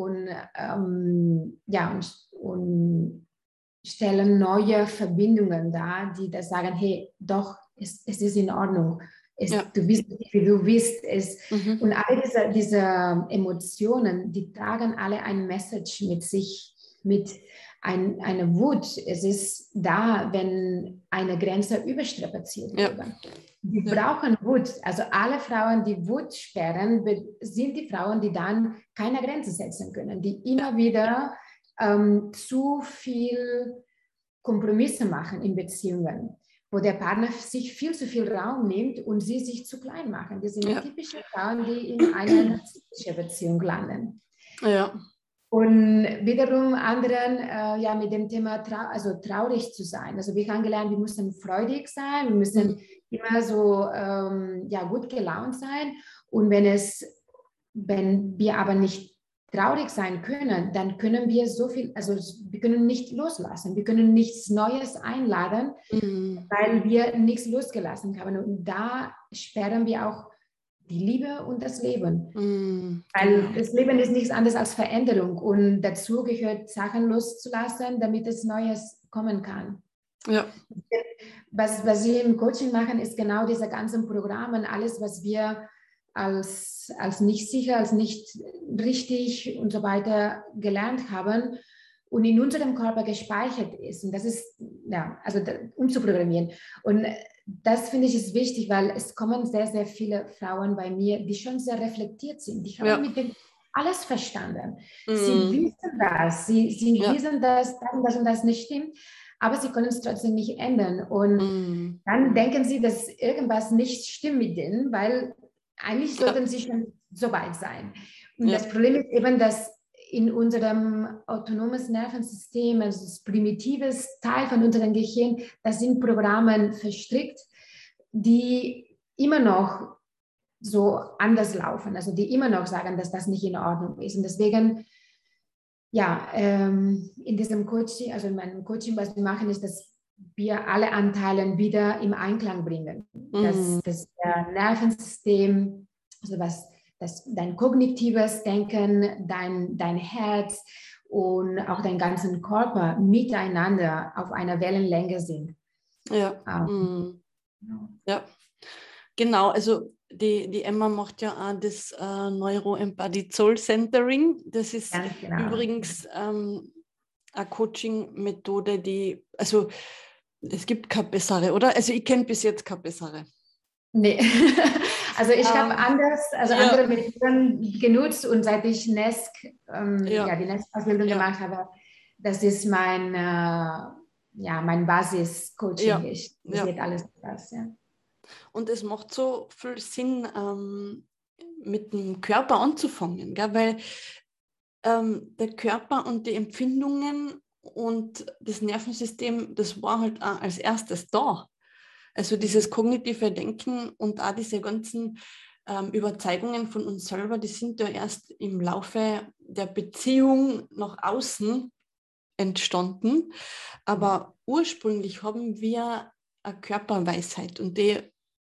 ja, und stellen neue Verbindungen dar, die das sagen, hey, doch, es ist in Ordnung. Ja. Du bist, wie du bist. Mhm. Und alle diese Emotionen, die tragen alle ein Message mit sich, mit einer Wut. Es ist da, wenn eine Grenze überstrapaziert Ja. wurde. Wir Ja. brauchen Wut. Also alle Frauen, die Wut sperren, sind die Frauen, die dann keine Grenze setzen können, die immer wieder zu viel Kompromisse machen in Beziehungen, wo der Partner sich viel zu viel Raum nimmt und sie sich zu klein machen. Das sind Ja. typische Frauen, die in einer narzisstischen Beziehung landen. Ja. Und wiederum anderen, ja, mit dem Thema also traurig zu sein. Also wir haben gelernt, wir müssen freudig sein, wir müssen Mhm. immer so ja, gut gelaunt sein. Und wenn wir aber nicht traurig sein können, dann können wir so viel, also wir können nicht loslassen, wir können nichts Neues einladen, Mhm. weil wir nichts losgelassen haben. Und da sperren wir auch die Liebe und das Leben. Mhm. Weil Genau. das Leben ist nichts anderes als Veränderung und dazu gehört, Sachen loszulassen, damit es Neues kommen kann. Ja. Was wir im Coaching machen, ist genau diese ganzen Programme, alles, was wir als nicht sicher, als nicht richtig und so weiter gelernt haben und in unserem Körper gespeichert ist. Und das ist, ja, also umzuprogrammieren. Und das finde ich ist wichtig, weil es kommen sehr, sehr viele Frauen bei mir, die schon sehr reflektiert sind. Die haben Ja. mit dem alles verstanden. Sie Mhm. wissen das. Sie Ja. wissen, dass das und das nicht stimmt, aber sie können es trotzdem nicht ändern. Und Mhm. dann denken sie, dass irgendwas nicht stimmt mit denen, weil eigentlich Ja. sollten sie schon so weit sein. Und Ja. das Problem ist eben, dass in unserem autonomes Nervensystem, also das primitives Teil von unserem Gehirn, da sind Programme verstrickt, die immer noch so anders laufen, also die immer noch sagen, dass das nicht in Ordnung ist. Und deswegen, ja, in diesem Coaching, also in meinem Coaching, was wir machen, ist, dass wir alle Anteile wieder im Einklang bringen. Mhm. Das Nervensystem, also dein kognitives Denken, dein Herz und auch dein ganzen Körper miteinander auf einer Wellenlänge sind. Ja. Ähm, Mhm. Ja. Genau, also die Emma macht ja auch das Neuro-Embodied Soul Centering. Das ist ganz genau. übrigens eine Coaching-Methode, also es gibt keine bessere, oder? Also ich kenne bis jetzt keine bessere. Nee, also ich habe Ähm, andere ja, Methoden genutzt und seit ich ja, ja, die NESC-Ausbildung ja, gemacht habe, das ist ja, mein Basis-Coaching. ja, Ich ja. basiert alles auf das, ja. Und es macht so viel Sinn, mit dem Körper anzufangen, gell? Weil der Körper und die Empfindungen und das Nervensystem, das war halt auch als erstes da. Also dieses kognitive Denken und auch diese ganzen Überzeugungen von uns selber, die sind ja erst im Laufe der Beziehung nach außen entstanden. Aber ursprünglich haben wir eine Körperweisheit und die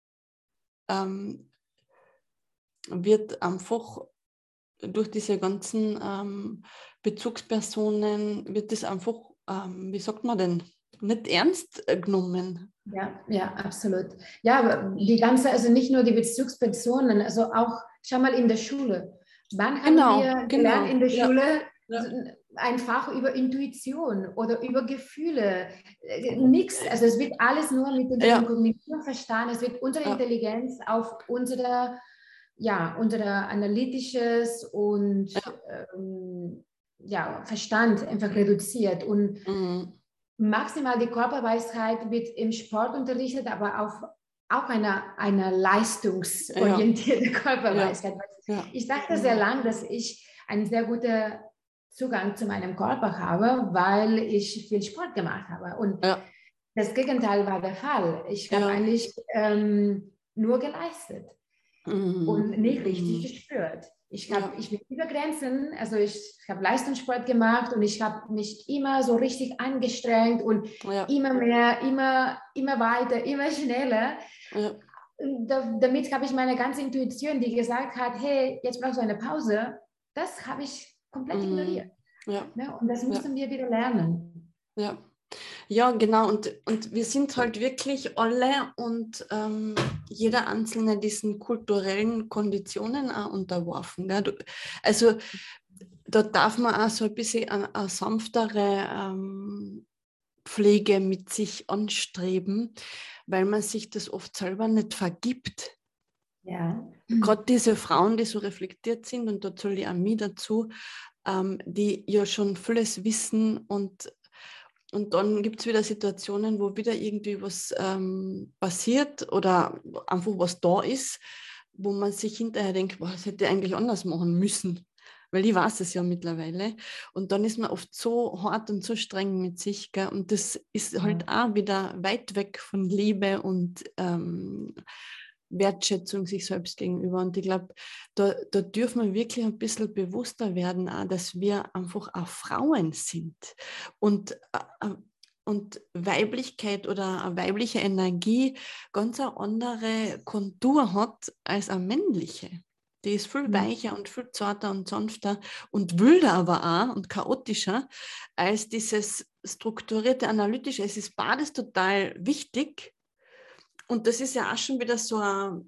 wird einfach durch diese ganzen Bezugspersonen, wird das einfach, wie sagt man denn, nicht ernst genommen. Ja, absolut. Ja, aber die ganze, also nicht nur die Bezugspersonen, also auch, schau mal in der Schule. Wann haben wir gelernt in der Schule Ja. ein Fach über Intuition oder über Gefühle? Nichts, also es wird alles nur mit unserem Kognition verstanden, es wird unsere Intelligenz auf unser analytisches und Verstand einfach reduziert und maximal die Körperweisheit wird im Sport unterrichtet, aber auch eine leistungsorientierte Körperweisheit. Ich dachte sehr lang, dass ich einen sehr guten Zugang zu meinem Körper habe, weil ich viel Sport gemacht habe. Und das Gegenteil war der Fall. Ich habe eigentlich nur geleistet und nicht richtig gespürt. Ich bin über Grenzen, also ich habe Leistungssport gemacht und ich habe mich immer so richtig angestrengt und immer mehr, immer weiter, immer schneller. Damit habe ich meine ganze Intuition, die gesagt hat, hey, jetzt brauchst du eine Pause, das habe ich komplett ignoriert. Und das müssen wir wieder lernen. Ja, genau. Und wir sind halt wirklich alle und jeder Einzelne diesen kulturellen Konditionen auch unterworfen. Gell? Also da darf man auch so ein bisschen eine sanftere Pflege mit sich anstreben, weil man sich das oft selber nicht vergibt. Gerade diese Frauen, die so reflektiert sind, und da zähle ich auch mich dazu, die ja schon vieles wissen und dann gibt es wieder Situationen, wo wieder irgendwie was passiert oder einfach was da ist, wo man sich hinterher denkt, boah, das hätte ich eigentlich anders machen müssen, weil ich weiß es ja mittlerweile. Und dann ist man oft so hart und so streng mit sich. Gell? Und das ist halt auch wieder weit weg von Liebe und Wertschätzung sich selbst gegenüber. Und ich glaube, da dürfen wir wirklich ein bisschen bewusster werden, auch, dass wir einfach auch Frauen sind. Und Weiblichkeit oder eine weibliche Energie ganz eine andere Kontur hat als eine männliche. Die ist viel weicher und viel zarter und sanfter und wilder aber auch und chaotischer als dieses strukturierte, analytische. Es ist beides total wichtig. Und das ist ja auch schon wieder so ein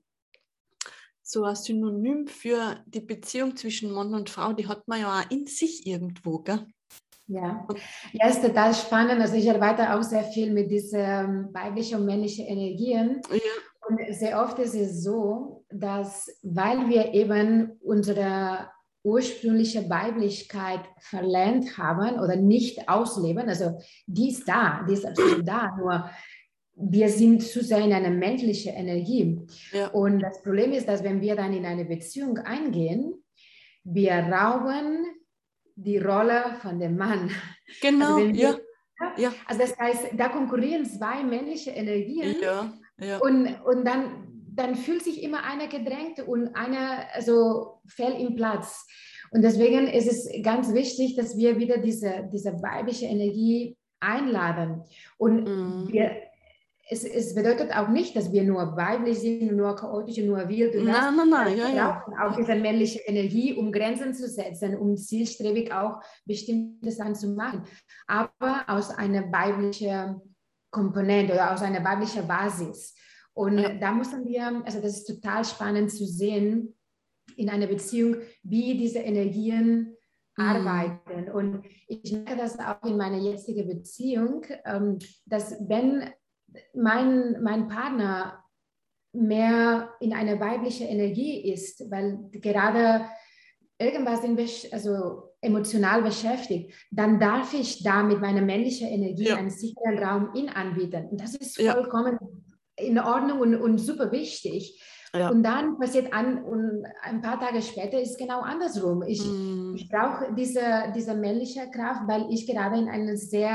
Synonym für die Beziehung zwischen Mann und Frau, die hat man ja auch in sich irgendwo, gell? Ja, ist total spannend. Also ich arbeite auch sehr viel mit diesen weiblichen und männlichen Energien. Und sehr oft ist es so, dass, weil wir eben unsere ursprüngliche Weiblichkeit verlernt haben oder nicht ausleben, also die ist da, die ist absolut da, nur wir sind zu sehr in einer männlichen Energie. Und das Problem ist, dass wenn wir dann in eine Beziehung eingehen, wir rauben die Rolle von dem Mann. Genau, also also das heißt, da konkurrieren zwei männliche Energien und dann fühlt sich immer einer gedrängt und einer fällt im Platz. Und deswegen ist es ganz wichtig, dass wir wieder diese weibliche Energie einladen. Und es bedeutet auch nicht, dass wir nur weiblich sind, nur chaotisch, nur wild. Und nein, wir brauchen auch diese männliche Energie, um Grenzen zu setzen, um zielstrebig auch bestimmte Sachen zu machen. Aber aus einer weiblichen Komponente oder aus einer weiblichen Basis. Und da müssen wir, also das ist total spannend zu sehen in einer Beziehung, wie diese Energien arbeiten. Und ich merke das auch in meiner jetzigen Beziehung, dass wenn mein Partner mehr in einer weiblichen Energie ist, weil gerade irgendwas emotional beschäftigt, dann darf ich da mit meiner männlichen Energie einen sicheren Raum anbieten. Und das ist vollkommen in Ordnung und super wichtig. Und dann passiert und ein paar Tage später ist es genau andersrum. Ich brauche diese männliche Kraft, weil ich gerade in einer sehr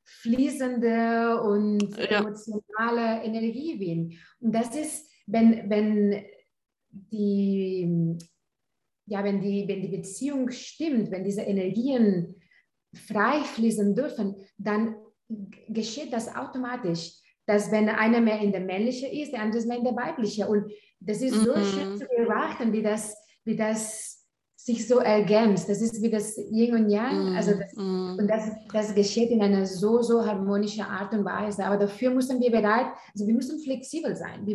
fließende und emotionale Energie bin. Und das ist, wenn die Beziehung stimmt, wenn diese Energien frei fließen dürfen, dann geschieht das automatisch, dass wenn einer mehr in der männliche ist, der andere mehr in der weibliche. Und das ist so schön zu beobachten, wie das sich so ergänzt. Das ist wie das Yin und Yang. Also das geschieht in einer so harmonischen Art und Weise. Aber dafür müssen wir wir müssen flexibel sein.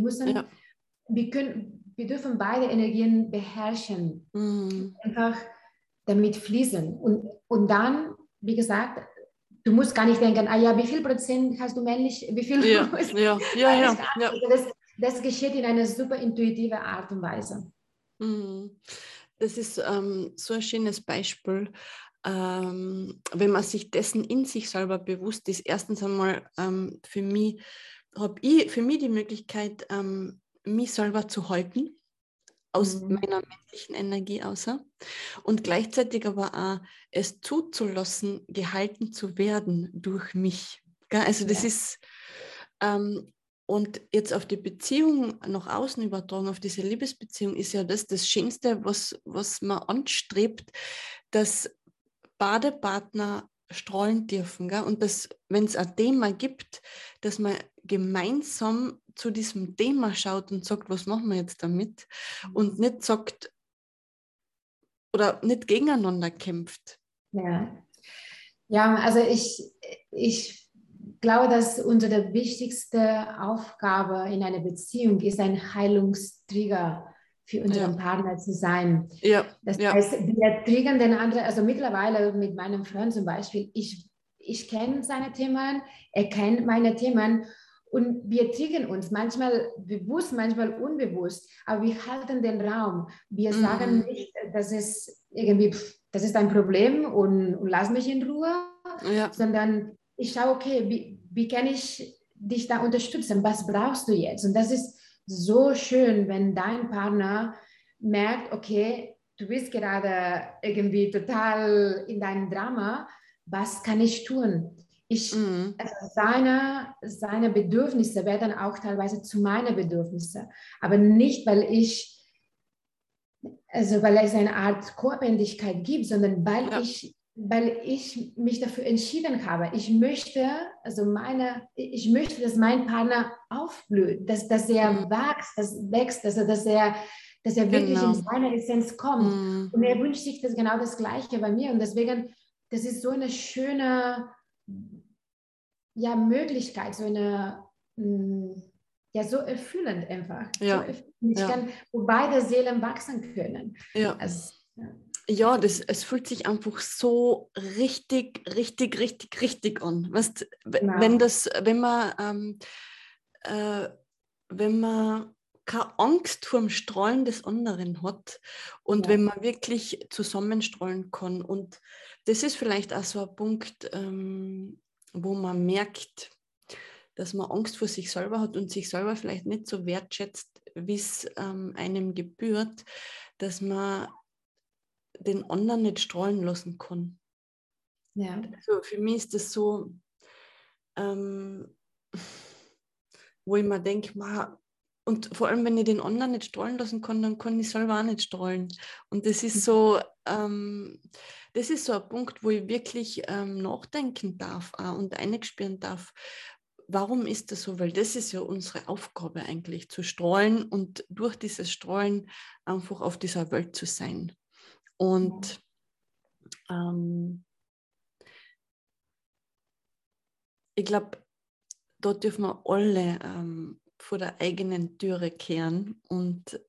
Wir dürfen beide Energien beherrschen. Einfach damit fließen. Und dann, wie gesagt, du musst gar nicht denken, wie viel Prozent hast du männlich, wie viel Also das geschieht in einer super intuitiven Art und Weise. Das ist so ein schönes Beispiel, wenn man sich dessen in sich selber bewusst ist. Erstens einmal für mich die Möglichkeit, mich selber zu halten, aus meiner männlichen Energie außer, und gleichzeitig aber auch es zuzulassen, gehalten zu werden durch mich. Also das ist, und jetzt auf die Beziehung nach außen übertragen, auf diese Liebesbeziehung, ist ja das Schönste, was man anstrebt, dass beide Partner strahlen dürfen. Gell? Und wenn es ein Thema gibt, dass man gemeinsam zu diesem Thema schaut und sagt, was machen wir jetzt damit? Und nicht sagt oder nicht gegeneinander kämpft. Ja, also ich glaube, dass unsere wichtigste Aufgabe in einer Beziehung ist, ein Heilungstrigger für unseren Partner zu sein. Das heißt, wir triggern den anderen, also mittlerweile mit meinem Freund zum Beispiel, ich kenne seine Themen, er kennt meine Themen und wir triggern uns, manchmal bewusst, manchmal unbewusst, aber wir halten den Raum. Wir sagen nicht, das ist ein Problem und lass mich in Ruhe, sondern ich schaue, okay, wie kann ich dich da unterstützen? Was brauchst du jetzt? Und das ist so schön, wenn dein Partner merkt, okay, du bist gerade irgendwie total in deinem Drama, was kann ich tun? Also seine Bedürfnisse werden auch teilweise zu meinen Bedürfnissen, aber nicht, weil es eine Art Co-Abhängigkeit gibt, sondern weil ich mich dafür entschieden habe. Ich möchte, dass mein Partner aufblüht, dass er wächst, dass er wirklich in seine Essenz kommt. Und er wünscht sich genau das Gleiche bei mir. Und deswegen, das ist so eine schöne Möglichkeit, so erfüllend einfach. Wo beide Seelen wachsen können. Es fühlt sich einfach so richtig an. Weißt, wenn man keine Angst vor dem Strahlen des anderen hat und wenn man wirklich zusammenstrahlen kann. Und das ist vielleicht auch so ein Punkt, wo man merkt, dass man Angst vor sich selber hat und sich selber vielleicht nicht so wertschätzt, wie es einem gebührt, dass man den anderen nicht strahlen lassen kann. Also für mich ist das so, wo ich mir denke, und vor allem, wenn ich den anderen nicht strahlen lassen kann, dann kann ich selber auch nicht strahlen. Und das ist so, ein Punkt, wo ich wirklich nachdenken darf und eingespüren darf, warum ist das so? Weil das ist ja unsere Aufgabe eigentlich, zu strahlen und durch dieses Strahlen einfach auf dieser Welt zu sein. Und ich glaube, da dürfen wir alle vor der eigenen Türe kehren und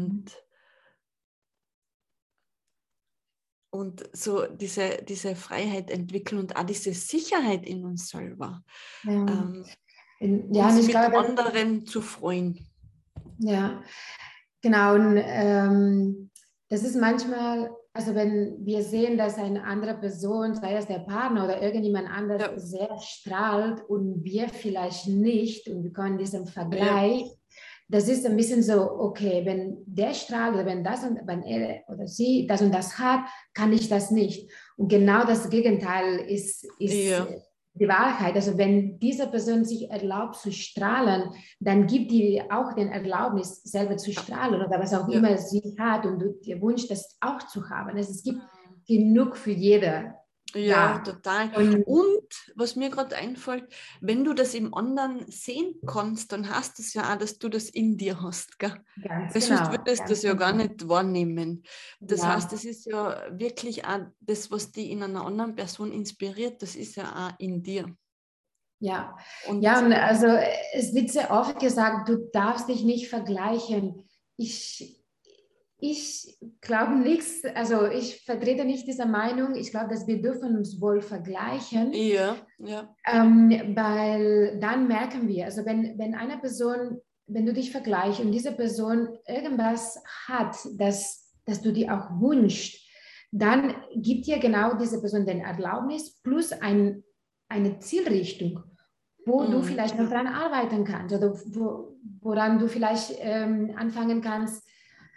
so diese Freiheit entwickeln und auch diese Sicherheit in uns selber. Uns mit anderen zu freuen. Ja, genau. Und das ist manchmal, also wenn wir sehen, dass eine andere Person, sei es der Partner oder irgendjemand anderes, sehr strahlt und wir vielleicht nicht, und wir können diesen Vergleich, das ist ein bisschen so, okay, wenn der strahlt oder wenn er oder sie das und das hat, kann ich das nicht. Und genau das Gegenteil ist die Wahrheit. Also wenn diese Person sich erlaubt zu strahlen, dann gibt die auch den Erlaubnis, selber zu strahlen oder was auch immer sie hat und der Wunsch, das auch zu haben. Also es gibt genug für jeder Ja, da. total. Und Und was mir gerade einfällt, wenn du das im anderen sehen kannst, dann heißt es ja auch, dass du das in dir hast. Gell? ganz Weil sonst genau, würdest du das ganz ja gar genau. nicht wahrnehmen. Das heißt, Ja. das ist ja wirklich auch das, was dich in einer anderen Person inspiriert, das ist ja auch in dir. Ja, ja, Und und also es wird sehr oft gesagt, du darfst dich nicht vergleichen. Ich, ich glaube nichts, also ich vertrete nicht diese Meinung. Ich glaube, dass wir dürfen uns wohl vergleichen, ja, ja, weil dann merken wir, also wenn eine Person, wenn du dich vergleichst und diese Person irgendwas hat, dass du dir auch wünschst, dann gibt dir genau diese Person den Erlaubnis plus eine Zielrichtung, wo du vielleicht noch dran arbeiten kannst oder woran du vielleicht anfangen kannst,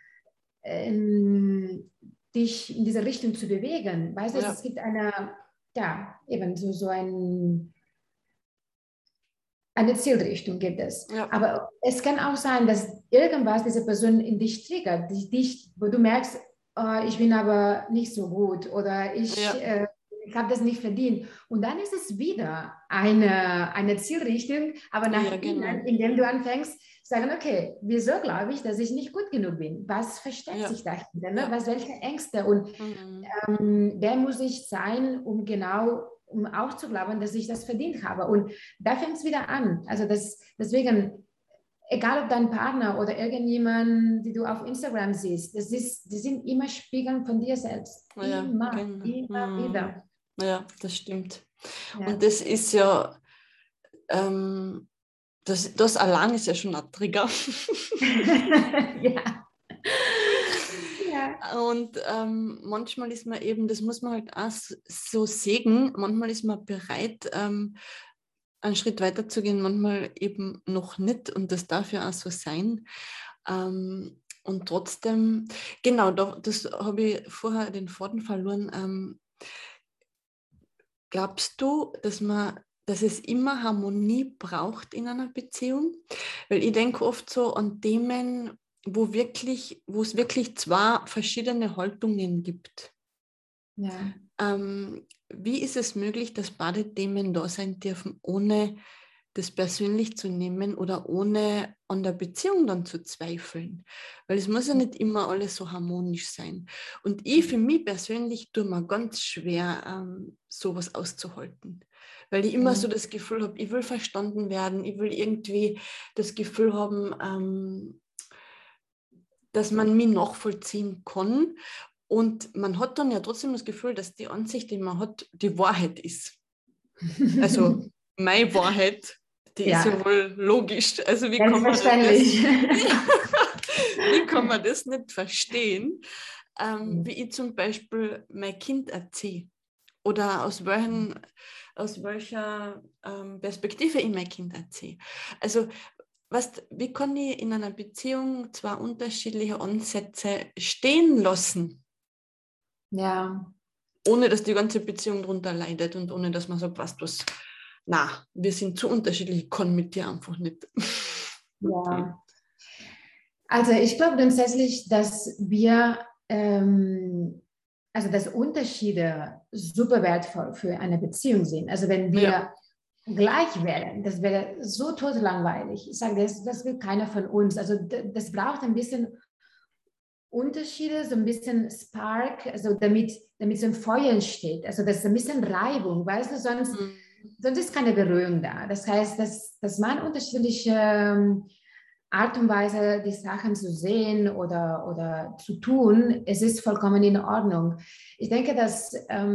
dich in diese Richtung zu bewegen. Weißt du, ja, es gibt eben eine Zielrichtung gibt es. ja, Aber es kann auch sein, dass irgendwas diese Person in dich triggert, wo du merkst, ich bin aber nicht so gut oder ja, ich habe das nicht verdient. Und dann ist es wieder eine Zielrichtung, aber ja, nach genau. innen, indem du anfängst, sagen, okay, wieso glaube ich, dass ich nicht gut genug bin? Was versteckt Ja, sich dahinter? Ne? ja. Welche Ängste? Und Mhm. wer muss ich sein, um auch zu glauben, dass ich das verdient habe? Und da fängt es wieder an. Also deswegen, egal ob dein Partner oder irgendjemand, die du auf Instagram siehst, die sind immer Spiegeln von dir selbst. Ja, Immer, genau. immer wieder. Ja, das stimmt. Und Ja. das ist ja, ähm, das allein ist ja schon ein Trigger. Ja. Ja. Und manchmal ist man eben, das muss man halt auch so sehen, manchmal ist man bereit, einen Schritt weiter zu gehen, manchmal eben noch nicht und das darf ja auch so sein. Und trotzdem, genau, das habe ich vorher den Faden verloren. Glaubst du, dass es immer Harmonie braucht in einer Beziehung? Weil ich denke oft so an Themen, wo es wirklich zwei verschiedene Haltungen gibt. Ja. Wie ist es möglich, dass beide Themen da sein dürfen, ohne das persönlich zu nehmen oder ohne an der Beziehung dann zu zweifeln? Weil es muss ja nicht immer alles so harmonisch sein. Und ich für mich persönlich tue mir ganz schwer, sowas auszuhalten. Weil ich immer so das Gefühl habe, ich will verstanden werden, ich will irgendwie das Gefühl haben, dass man mich nachvollziehen kann. Und man hat dann ja trotzdem das Gefühl, dass die Ansicht, die man hat, die Wahrheit ist. Also meine Wahrheit, die ist ja Ja, wohl logisch. Also selbstverständlich. wie kann man das nicht verstehen, wie ich zum Beispiel mein Kind erziehe oder aus welcher Perspektive ich mein Kind erziehe. Also wie kann ich in einer Beziehung zwei unterschiedliche Ansätze stehen lassen, Ja. ohne dass die ganze Beziehung darunter leidet und ohne dass man sagt, weißt du was, na, wir sind zu unterschiedlich, ich kann mit dir einfach nicht. Ja. Also ich glaube grundsätzlich, also dass Unterschiede super wertvoll für eine Beziehung sind. Also wenn Ja, wir gleich wären, das wäre so totlangweilig. Ich sage, das will keiner von uns. Also das braucht ein bisschen Unterschiede, so ein bisschen Spark, also damit so ein Feuer entsteht. Also das ist ein bisschen Reibung, weißt du, sonst ist keine Berührung da. Das heißt, dass man unterschiedliche Art und Weise, die Sachen zu sehen oder zu tun, es ist vollkommen in Ordnung. Ich denke, dass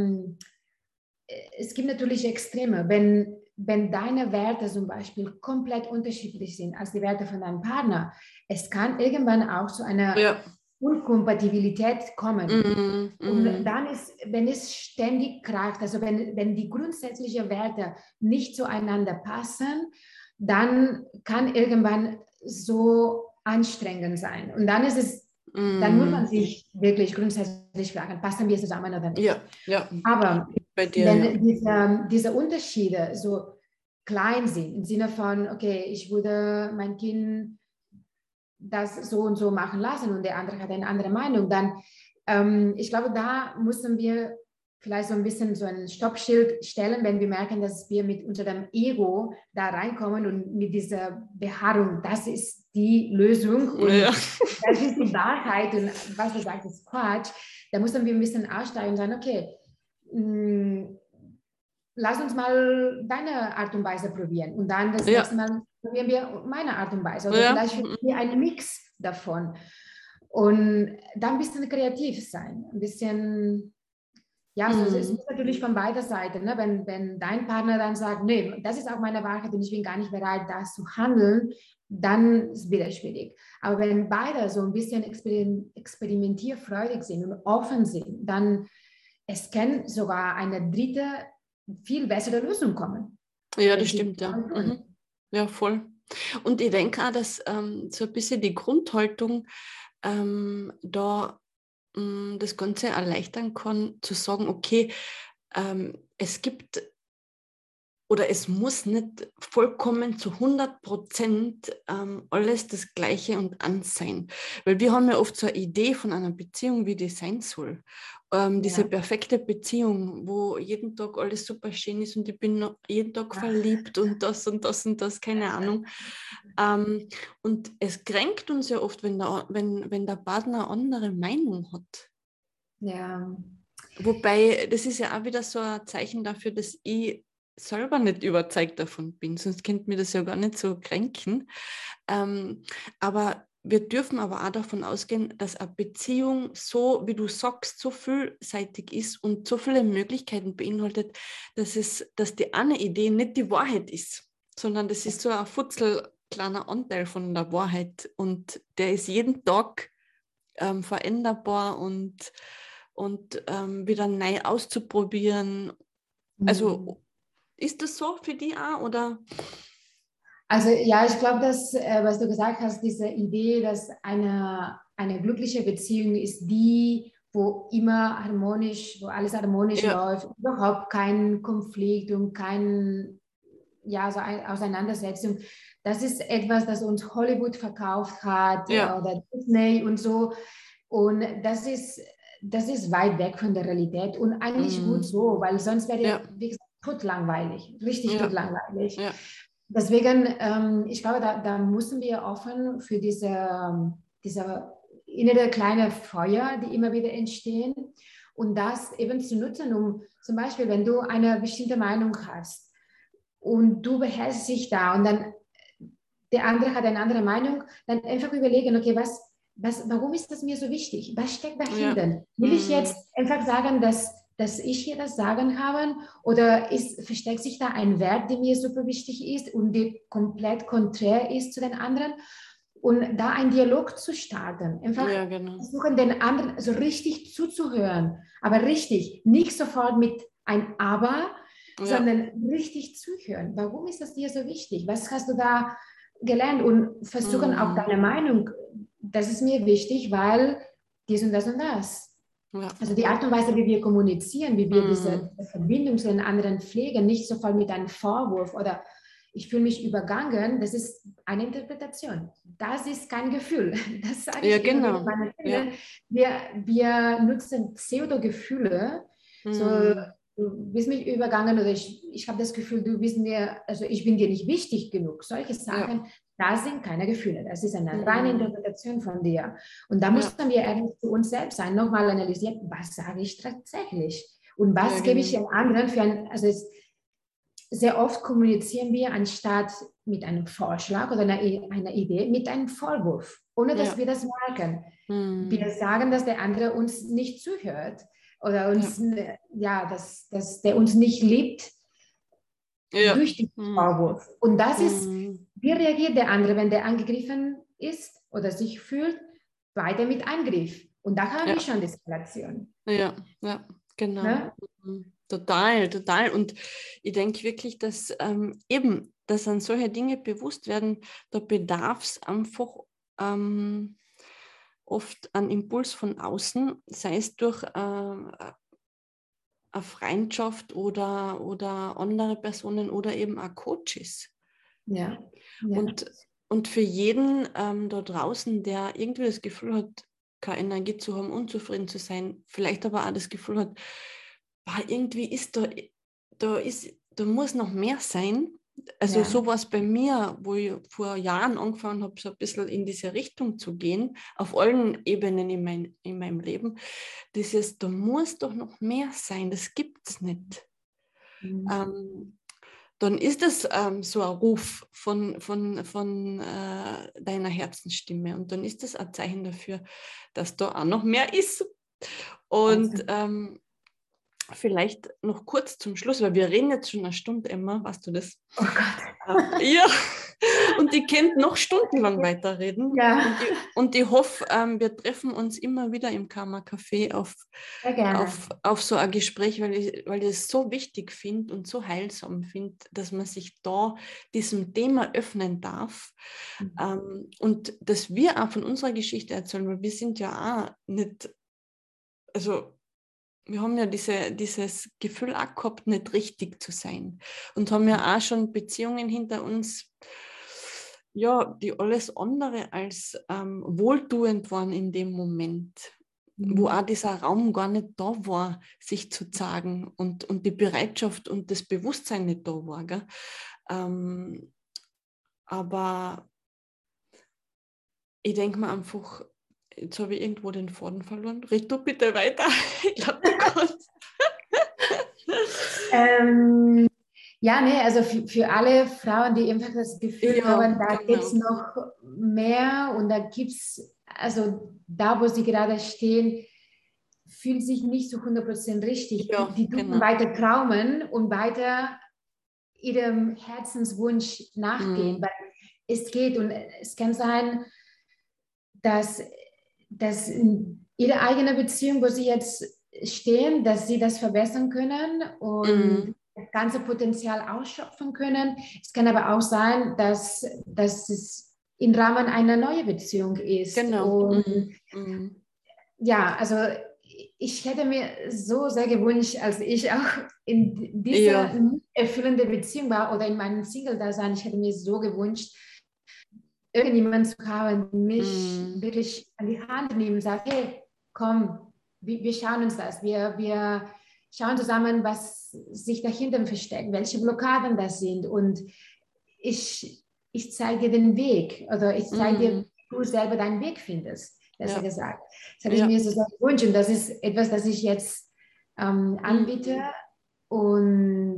es gibt natürlich Extreme. Wenn deine Werte zum Beispiel komplett unterschiedlich sind als die Werte von deinem Partner, es kann irgendwann auch zu einer ja. Unkompatibilität kommen. Und Mhm. dann ist, wenn es ständig kracht, also wenn die grundsätzlichen Werte nicht zueinander passen, dann kann irgendwann so anstrengend sein. Und dann ist es dann muss man sich wirklich grundsätzlich fragen, passen wir zusammen oder nicht. Ja. Aber Bei dir, wenn diese Unterschiede so klein sind, im Sinne von, okay, ich würde mein Kind das so und so machen lassen und der andere hat eine andere Meinung, dann, ich glaube, da müssen wir vielleicht so ein bisschen so ein Stoppschild stellen, wenn wir merken, dass wir mit unserem Ego da reinkommen und mit dieser Beharrung, das ist die Lösung und das ist die Wahrheit und was du sagst, ist Quatsch. Da müssen wir ein bisschen aussteigen und sagen, okay, lass uns mal deine Art und Weise probieren und dann das nächste Mal probieren wir meine Art und Weise oder vielleicht finden wir einen Mix davon und dann ein bisschen kreativ sein, ein bisschen, ja, so, es ist natürlich von beider Seiten, ne? Wenn dein Partner dann sagt, nee, das ist auch meine Wahrheit und ich bin gar nicht bereit, das zu handeln, dann ist es wieder schwierig. Aber wenn beide so ein bisschen experimentierfreudig sind und offen sind, dann es kann sogar eine dritte, viel bessere Lösung kommen. Ja, das stimmt, ja. Ja, voll. Und ich denke auch, dass so ein bisschen die Grundhaltung da das Ganze erleichtern kann, zu sagen, okay, es gibt oder es muss nicht vollkommen zu 100% alles das Gleiche und eins sein. Weil wir haben ja oft so eine Idee von einer Beziehung, wie die sein soll. Diese perfekte Beziehung, wo jeden Tag alles super schön ist und ich bin noch jeden Tag verliebt und das und das und das, keine Ahnung. Und es kränkt uns ja oft, wenn der Partner eine andere Meinung hat. Ja. Wobei, das ist ja auch wieder so ein Zeichen dafür, dass ich selber nicht überzeugt davon bin, sonst könnte mir das ja gar nicht so kränken. Aber wir dürfen aber auch davon ausgehen, dass eine Beziehung so, wie du sagst, so vielseitig ist und so viele Möglichkeiten beinhaltet, dass die eine Idee nicht die Wahrheit ist, sondern das ist so ein futzelkleiner Anteil von der Wahrheit und der ist jeden Tag veränderbar und wieder neu auszuprobieren. Also ist das so für die auch, oder? Also ja, ich glaube, dass, was du gesagt hast, diese Idee, dass eine glückliche Beziehung ist die, wo immer harmonisch, wo alles harmonisch läuft, überhaupt kein Konflikt und kein, ja, so eine Auseinandersetzung. Das ist etwas, das uns Hollywood verkauft hat oder Disney und so. Und das ist weit weg von der Realität und eigentlich gut so, weil sonst wäre, wie gesagt, totlangweilig, richtig totlangweilig. Ja. Deswegen, ich glaube, da müssen wir offen für diese innere kleine Feuer, die immer wieder entstehen und das eben zu nutzen, um zum Beispiel, wenn du eine bestimmte Meinung hast und du behältst dich da und dann der andere hat eine andere Meinung, dann einfach überlegen, okay, warum ist das mir so wichtig? Was steckt dahinter? Will ich jetzt einfach sagen, dass ich hier das Sagen habe oder versteckt sich da ein Wert, der mir super wichtig ist und der komplett konträr ist zu den anderen? Und da einen Dialog zu starten, einfach versuchen, den anderen so richtig zuzuhören, aber richtig, nicht sofort mit ein Aber, sondern richtig zuhören. Warum ist das dir so wichtig? Was hast du da gelernt? Und versuchen auch deine Meinung, das ist mir wichtig, weil dies und das und das. Ja. Also die Art und Weise, wie wir kommunizieren, wie wir diese Verbindung zu den anderen pflegen, nicht sofort mit einem Vorwurf oder ich fühle mich übergangen, das ist eine Interpretation. Das ist kein Gefühl. Das sage ich immer mit meinen Kindern. Wir nutzen Pseudo-Gefühle, so du bist mich übergangen oder ich habe das Gefühl, du bist mir, also ich bin dir nicht wichtig genug. Solche Sachen, das sind keine Gefühle. Das ist eine reine Interpretation von dir. Und da müssen wir ehrlich zu uns selbst sein, nochmal analysieren, was sage ich tatsächlich? Und was gebe ich den anderen für ein, sehr oft kommunizieren wir anstatt mit einem Vorschlag oder einer Idee mit einem Vorwurf, ohne dass wir das merken. Wir sagen, dass der andere uns nicht zuhört oder uns, dass der uns nicht liebt durch den Vorwurf. Und das ist, wie reagiert der andere, wenn der angegriffen ist oder sich fühlt, weiter mit Angriff. Und da haben wir schon die Eskalation. Ja, genau. Ne? Total. Und ich denke wirklich, dass dass an solche Dinge bewusst werden, da bedarf es einfach oft einen Impuls von außen, sei es durch eine Freundschaft oder andere Personen oder eben auch Coaches. Ja, ja. Und für jeden da draußen, der irgendwie das Gefühl hat, keine Energie zu haben, unzufrieden zu sein, vielleicht aber auch das Gefühl hat, irgendwie ist da muss noch mehr sein. Also Ja. so war es bei mir, wo ich vor Jahren angefangen habe, so ein bisschen in diese Richtung zu gehen, auf allen Ebenen in meinem Leben. Da muss doch noch mehr sein, das gibt es nicht. Mhm. Dann ist es so ein Ruf von deiner Herzensstimme und dann ist das ein Zeichen dafür, dass da auch noch mehr ist. Und vielleicht noch kurz zum Schluss, weil wir reden jetzt schon eine Stunde, Emma, weißt du das? Oh Gott. Ja, und ich könnte noch stundenlang weiterreden. Ja, Und ich hoffe, wir treffen uns immer wieder im Karma Café sehr gerne. auf so ein Gespräch, weil ich es so wichtig finde und so heilsam finde, dass man sich da diesem Thema öffnen darf. Und dass wir auch von unserer Geschichte erzählen, weil wir sind ja auch nicht, also wir haben ja dieses Gefühl auch gehabt, nicht richtig zu sein. Und haben ja auch schon Beziehungen hinter uns, ja, die alles andere als wohltuend waren in dem Moment, wo auch dieser Raum gar nicht da war, sich zu zeigen und die Bereitschaft und das Bewusstsein nicht da war. Gell? Aber ich denke mir einfach, jetzt habe ich irgendwo den Faden verloren. Red du bitte weiter. Ich glaube, du kannst. Ja, nee, also für alle Frauen, die einfach das Gefühl Ja, haben, da gibt es genau. noch mehr und da gibt es, also da, wo sie gerade stehen, fühlt sich nicht so 100% richtig. Ja, Die dürfen genau. weiter traumen und weiter ihrem Herzenswunsch nachgehen, Mhm. weil es geht und es kann sein, dass in ihrer eigenen Beziehung, wo sie jetzt stehen, dass sie das verbessern können und Mhm. das ganze Potenzial ausschöpfen können. Es kann aber auch sein, dass es im Rahmen einer neuen Beziehung ist. Genau. Und Mhm. Mhm. ja, also ich hätte mir so sehr gewünscht, als ich auch in dieser Ja. nicht erfüllenden Beziehung war oder in meinem Single-Dasein, ich hätte mir so gewünscht, irgendjemand zu haben, der mich Mhm. wirklich an die Hand nimmt und sagt, hey, komm, wir schauen uns das. Wir schauen zusammen, was sich dahinter versteckt, welche Blockaden das sind. Und ich zeige dir den Weg oder ich zeige dir, Mhm. wie du selber deinen Weg findest, besser Ja. gesagt. Das hatte ich Ja. mir so sehr gewünscht und das ist etwas, das ich jetzt anbiete. Mhm. Und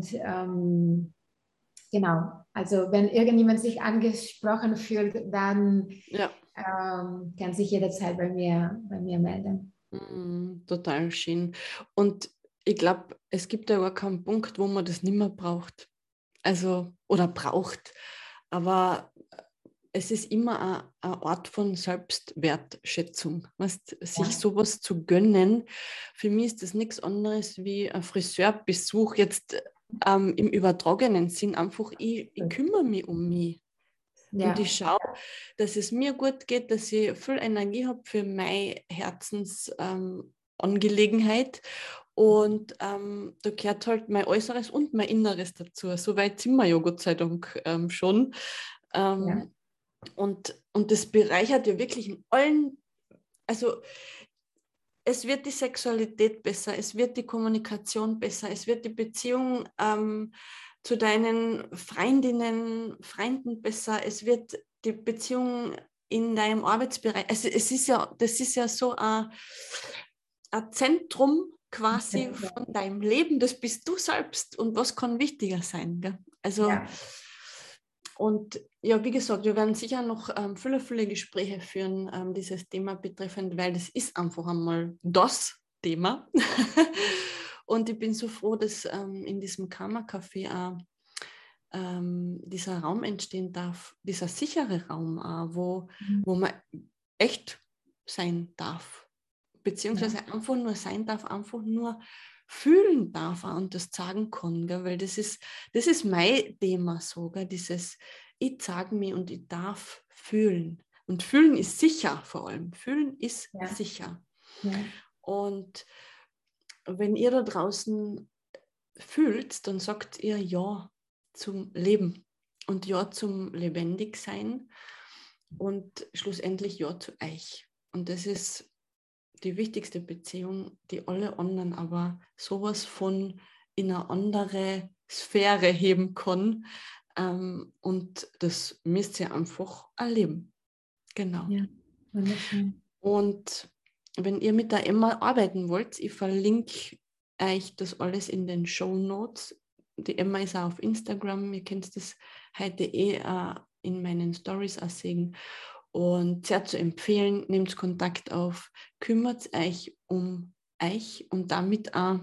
genau, also wenn irgendjemand sich angesprochen fühlt, dann Ja. kann sich jederzeit bei mir melden. Mhm. Total schön. Und ich glaube, es gibt ja gar keinen Punkt, wo man das nicht mehr braucht. Also, oder braucht. Aber es ist immer ein Ort von Selbstwertschätzung. Weißt, sich Ja, sowas zu gönnen, für mich ist das nichts anderes wie ein Friseurbesuch, jetzt im übertragenen Sinn. Einfach, ich kümmere mich um mich. Und ich ja, schaue, dass es mir gut geht, dass ich viel Energie habe für meine Herzensangelegenheit. Und da gehört halt mein Äußeres und mein Inneres dazu. So weit sind wir ja Gott sei Dank schon. ja, Ähm, und das bereichert ja wirklich in allen, also es wird die Sexualität besser, es wird die Kommunikation besser, es wird die Beziehung zu deinen Freundinnen, Freunden besser, es wird die Beziehung in deinem Arbeitsbereich, also das ist ja so ein Zentrum quasi von deinem Leben, das bist du selbst und was kann wichtiger sein, gell? Also ja, und ja, wie gesagt, wir werden sicher noch viele Gespräche führen, dieses Thema betreffend, weil das ist einfach einmal das Thema. Und ich bin so froh, dass in diesem Karma-Café auch dieser Raum entstehen darf, dieser sichere Raum auch, wo man echt sein darf, beziehungsweise ja, einfach nur sein darf, einfach nur fühlen darf und das sagen kann, gell? Weil das ist mein Thema so, gell? Dieses, ich sage mir und ich darf fühlen. Und fühlen ist sicher vor allem. Fühlen ist sicher. Ja. Und wenn ihr da draußen fühlt, dann sagt ihr Ja zum Leben und Ja zum Lebendigsein und schlussendlich Ja zu euch. Und das ist die wichtigste Beziehung, die alle anderen aber sowas von in eine andere Sphäre heben kann. Und das müsst ihr einfach erleben. Genau. Ja, wunderschön. Und wenn ihr mit der Emma arbeiten wollt, ich verlinke euch das alles in den Shownotes. Die Emma ist auch auf Instagram, ihr könnt das heute in meinen Stories auch sehen. Und sehr zu empfehlen, nehmt Kontakt auf, kümmert euch um euch und damit auch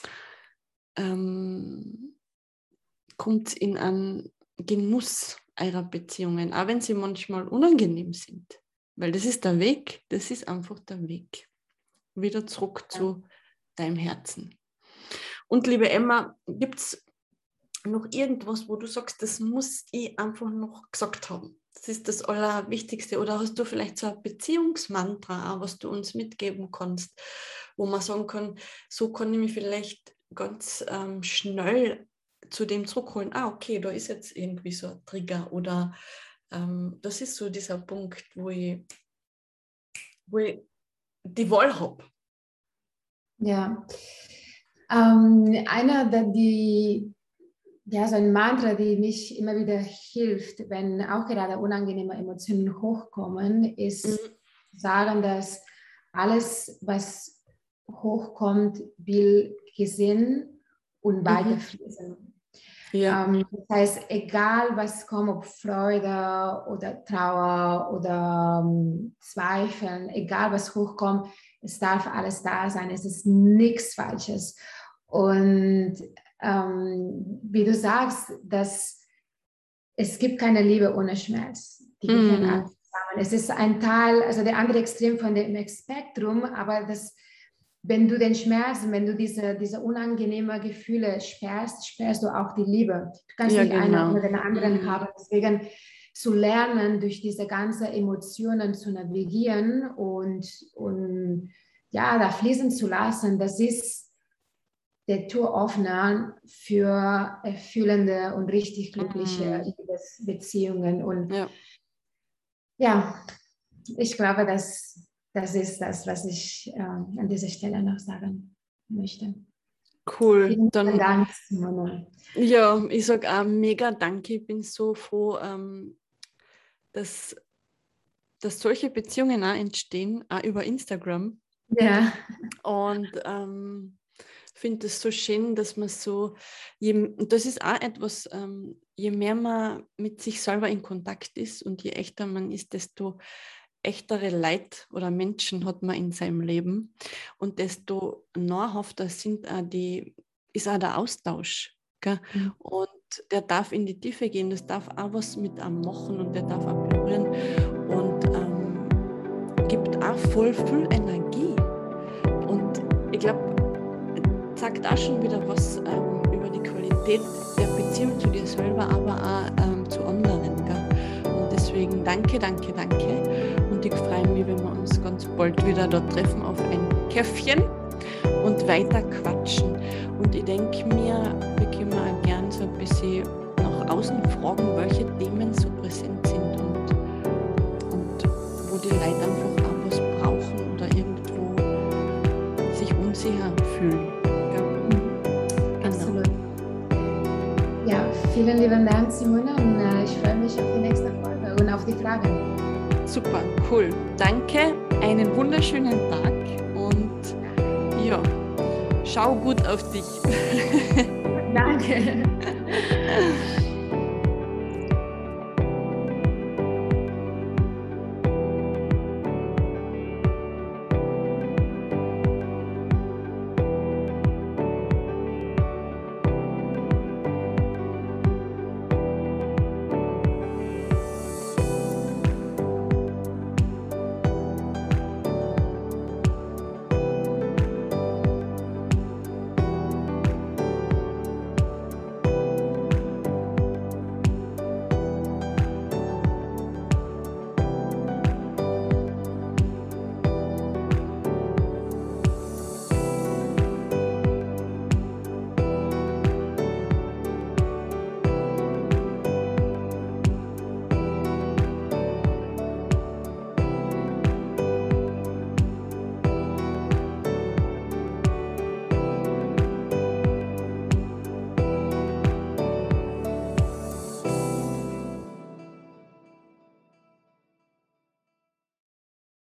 kommt in einen Genuss eurer Beziehungen, auch wenn sie manchmal unangenehm sind. Weil das ist der Weg, das ist einfach der Weg. Wieder zurück zu deinem Herzen. Und liebe Emma, gibt es noch irgendwas, wo du sagst, das muss ich einfach noch gesagt haben? Das ist das Allerwichtigste. Oder hast du vielleicht so ein Beziehungsmantra, was du uns mitgeben kannst, wo man sagen kann, so kann ich mich vielleicht ganz schnell zu dem zurückholen, okay, da ist jetzt irgendwie so ein Trigger oder das ist so dieser Punkt, wo ich die Wahl habe. Ja, einer so ein Mantra, die mich immer wieder hilft, wenn auch gerade unangenehme Emotionen hochkommen, ist sagen, dass alles, was hochkommt, will gesehen und weiterfließen. Ja. Das heißt, egal was kommt, ob Freude oder Trauer oder Zweifeln, egal was hochkommt, es darf alles da sein, es ist nichts Falsches. Und wie du sagst, dass es gibt keine Liebe ohne Schmerz. Die gehören alle zusammen. Es ist ein Teil, also der andere Extrem von dem Spektrum, aber wenn du den Schmerz, wenn du diese unangenehmen Gefühle sperrst du auch die Liebe. Du kannst nicht einen oder den anderen haben. Deswegen zu lernen, durch diese ganzen Emotionen zu navigieren und da fließen zu lassen, das ist der Türöffner für erfüllende und richtig glückliche Liebesbeziehungen. Und ich glaube, das ist das, was ich an dieser Stelle noch sagen möchte. Cool. Vielen Dank, Simone. Ja, ich sage auch mega danke. Ich bin so froh, dass solche Beziehungen auch entstehen, auch über Instagram. Ja. Und finde es so schön, dass man so, das ist auch etwas, je mehr man mit sich selber in Kontakt ist und je echter man ist, desto echtere Leute oder Menschen hat man in seinem Leben und desto nahrhafter ist auch der Austausch. Gell? Und der darf in die Tiefe gehen, das darf auch was mit einem machen und der darf auch berühren und gibt auch voll viel Energie. Und ich glaube, sagt auch schon wieder was über die Qualität der Beziehung zu dir selber, aber auch zu anderen. Gell? Und deswegen danke. Und ich freue mich, wenn wir uns ganz bald wieder dort treffen auf ein Käffchen und weiter quatschen. Und ich denke mir, wir können auch gern so ein bisschen nach außen fragen, welche Themen so präsent sind und wo die Leute einfach auch was brauchen oder irgendwo sich unsicher fühlen. Absolut. Ja, vielen lieben Dank, Simone, und ich freue mich auf die nächste Folge und auf die Fragen. Super, cool. Danke, einen wunderschönen Tag und ja, schau gut auf dich. Danke.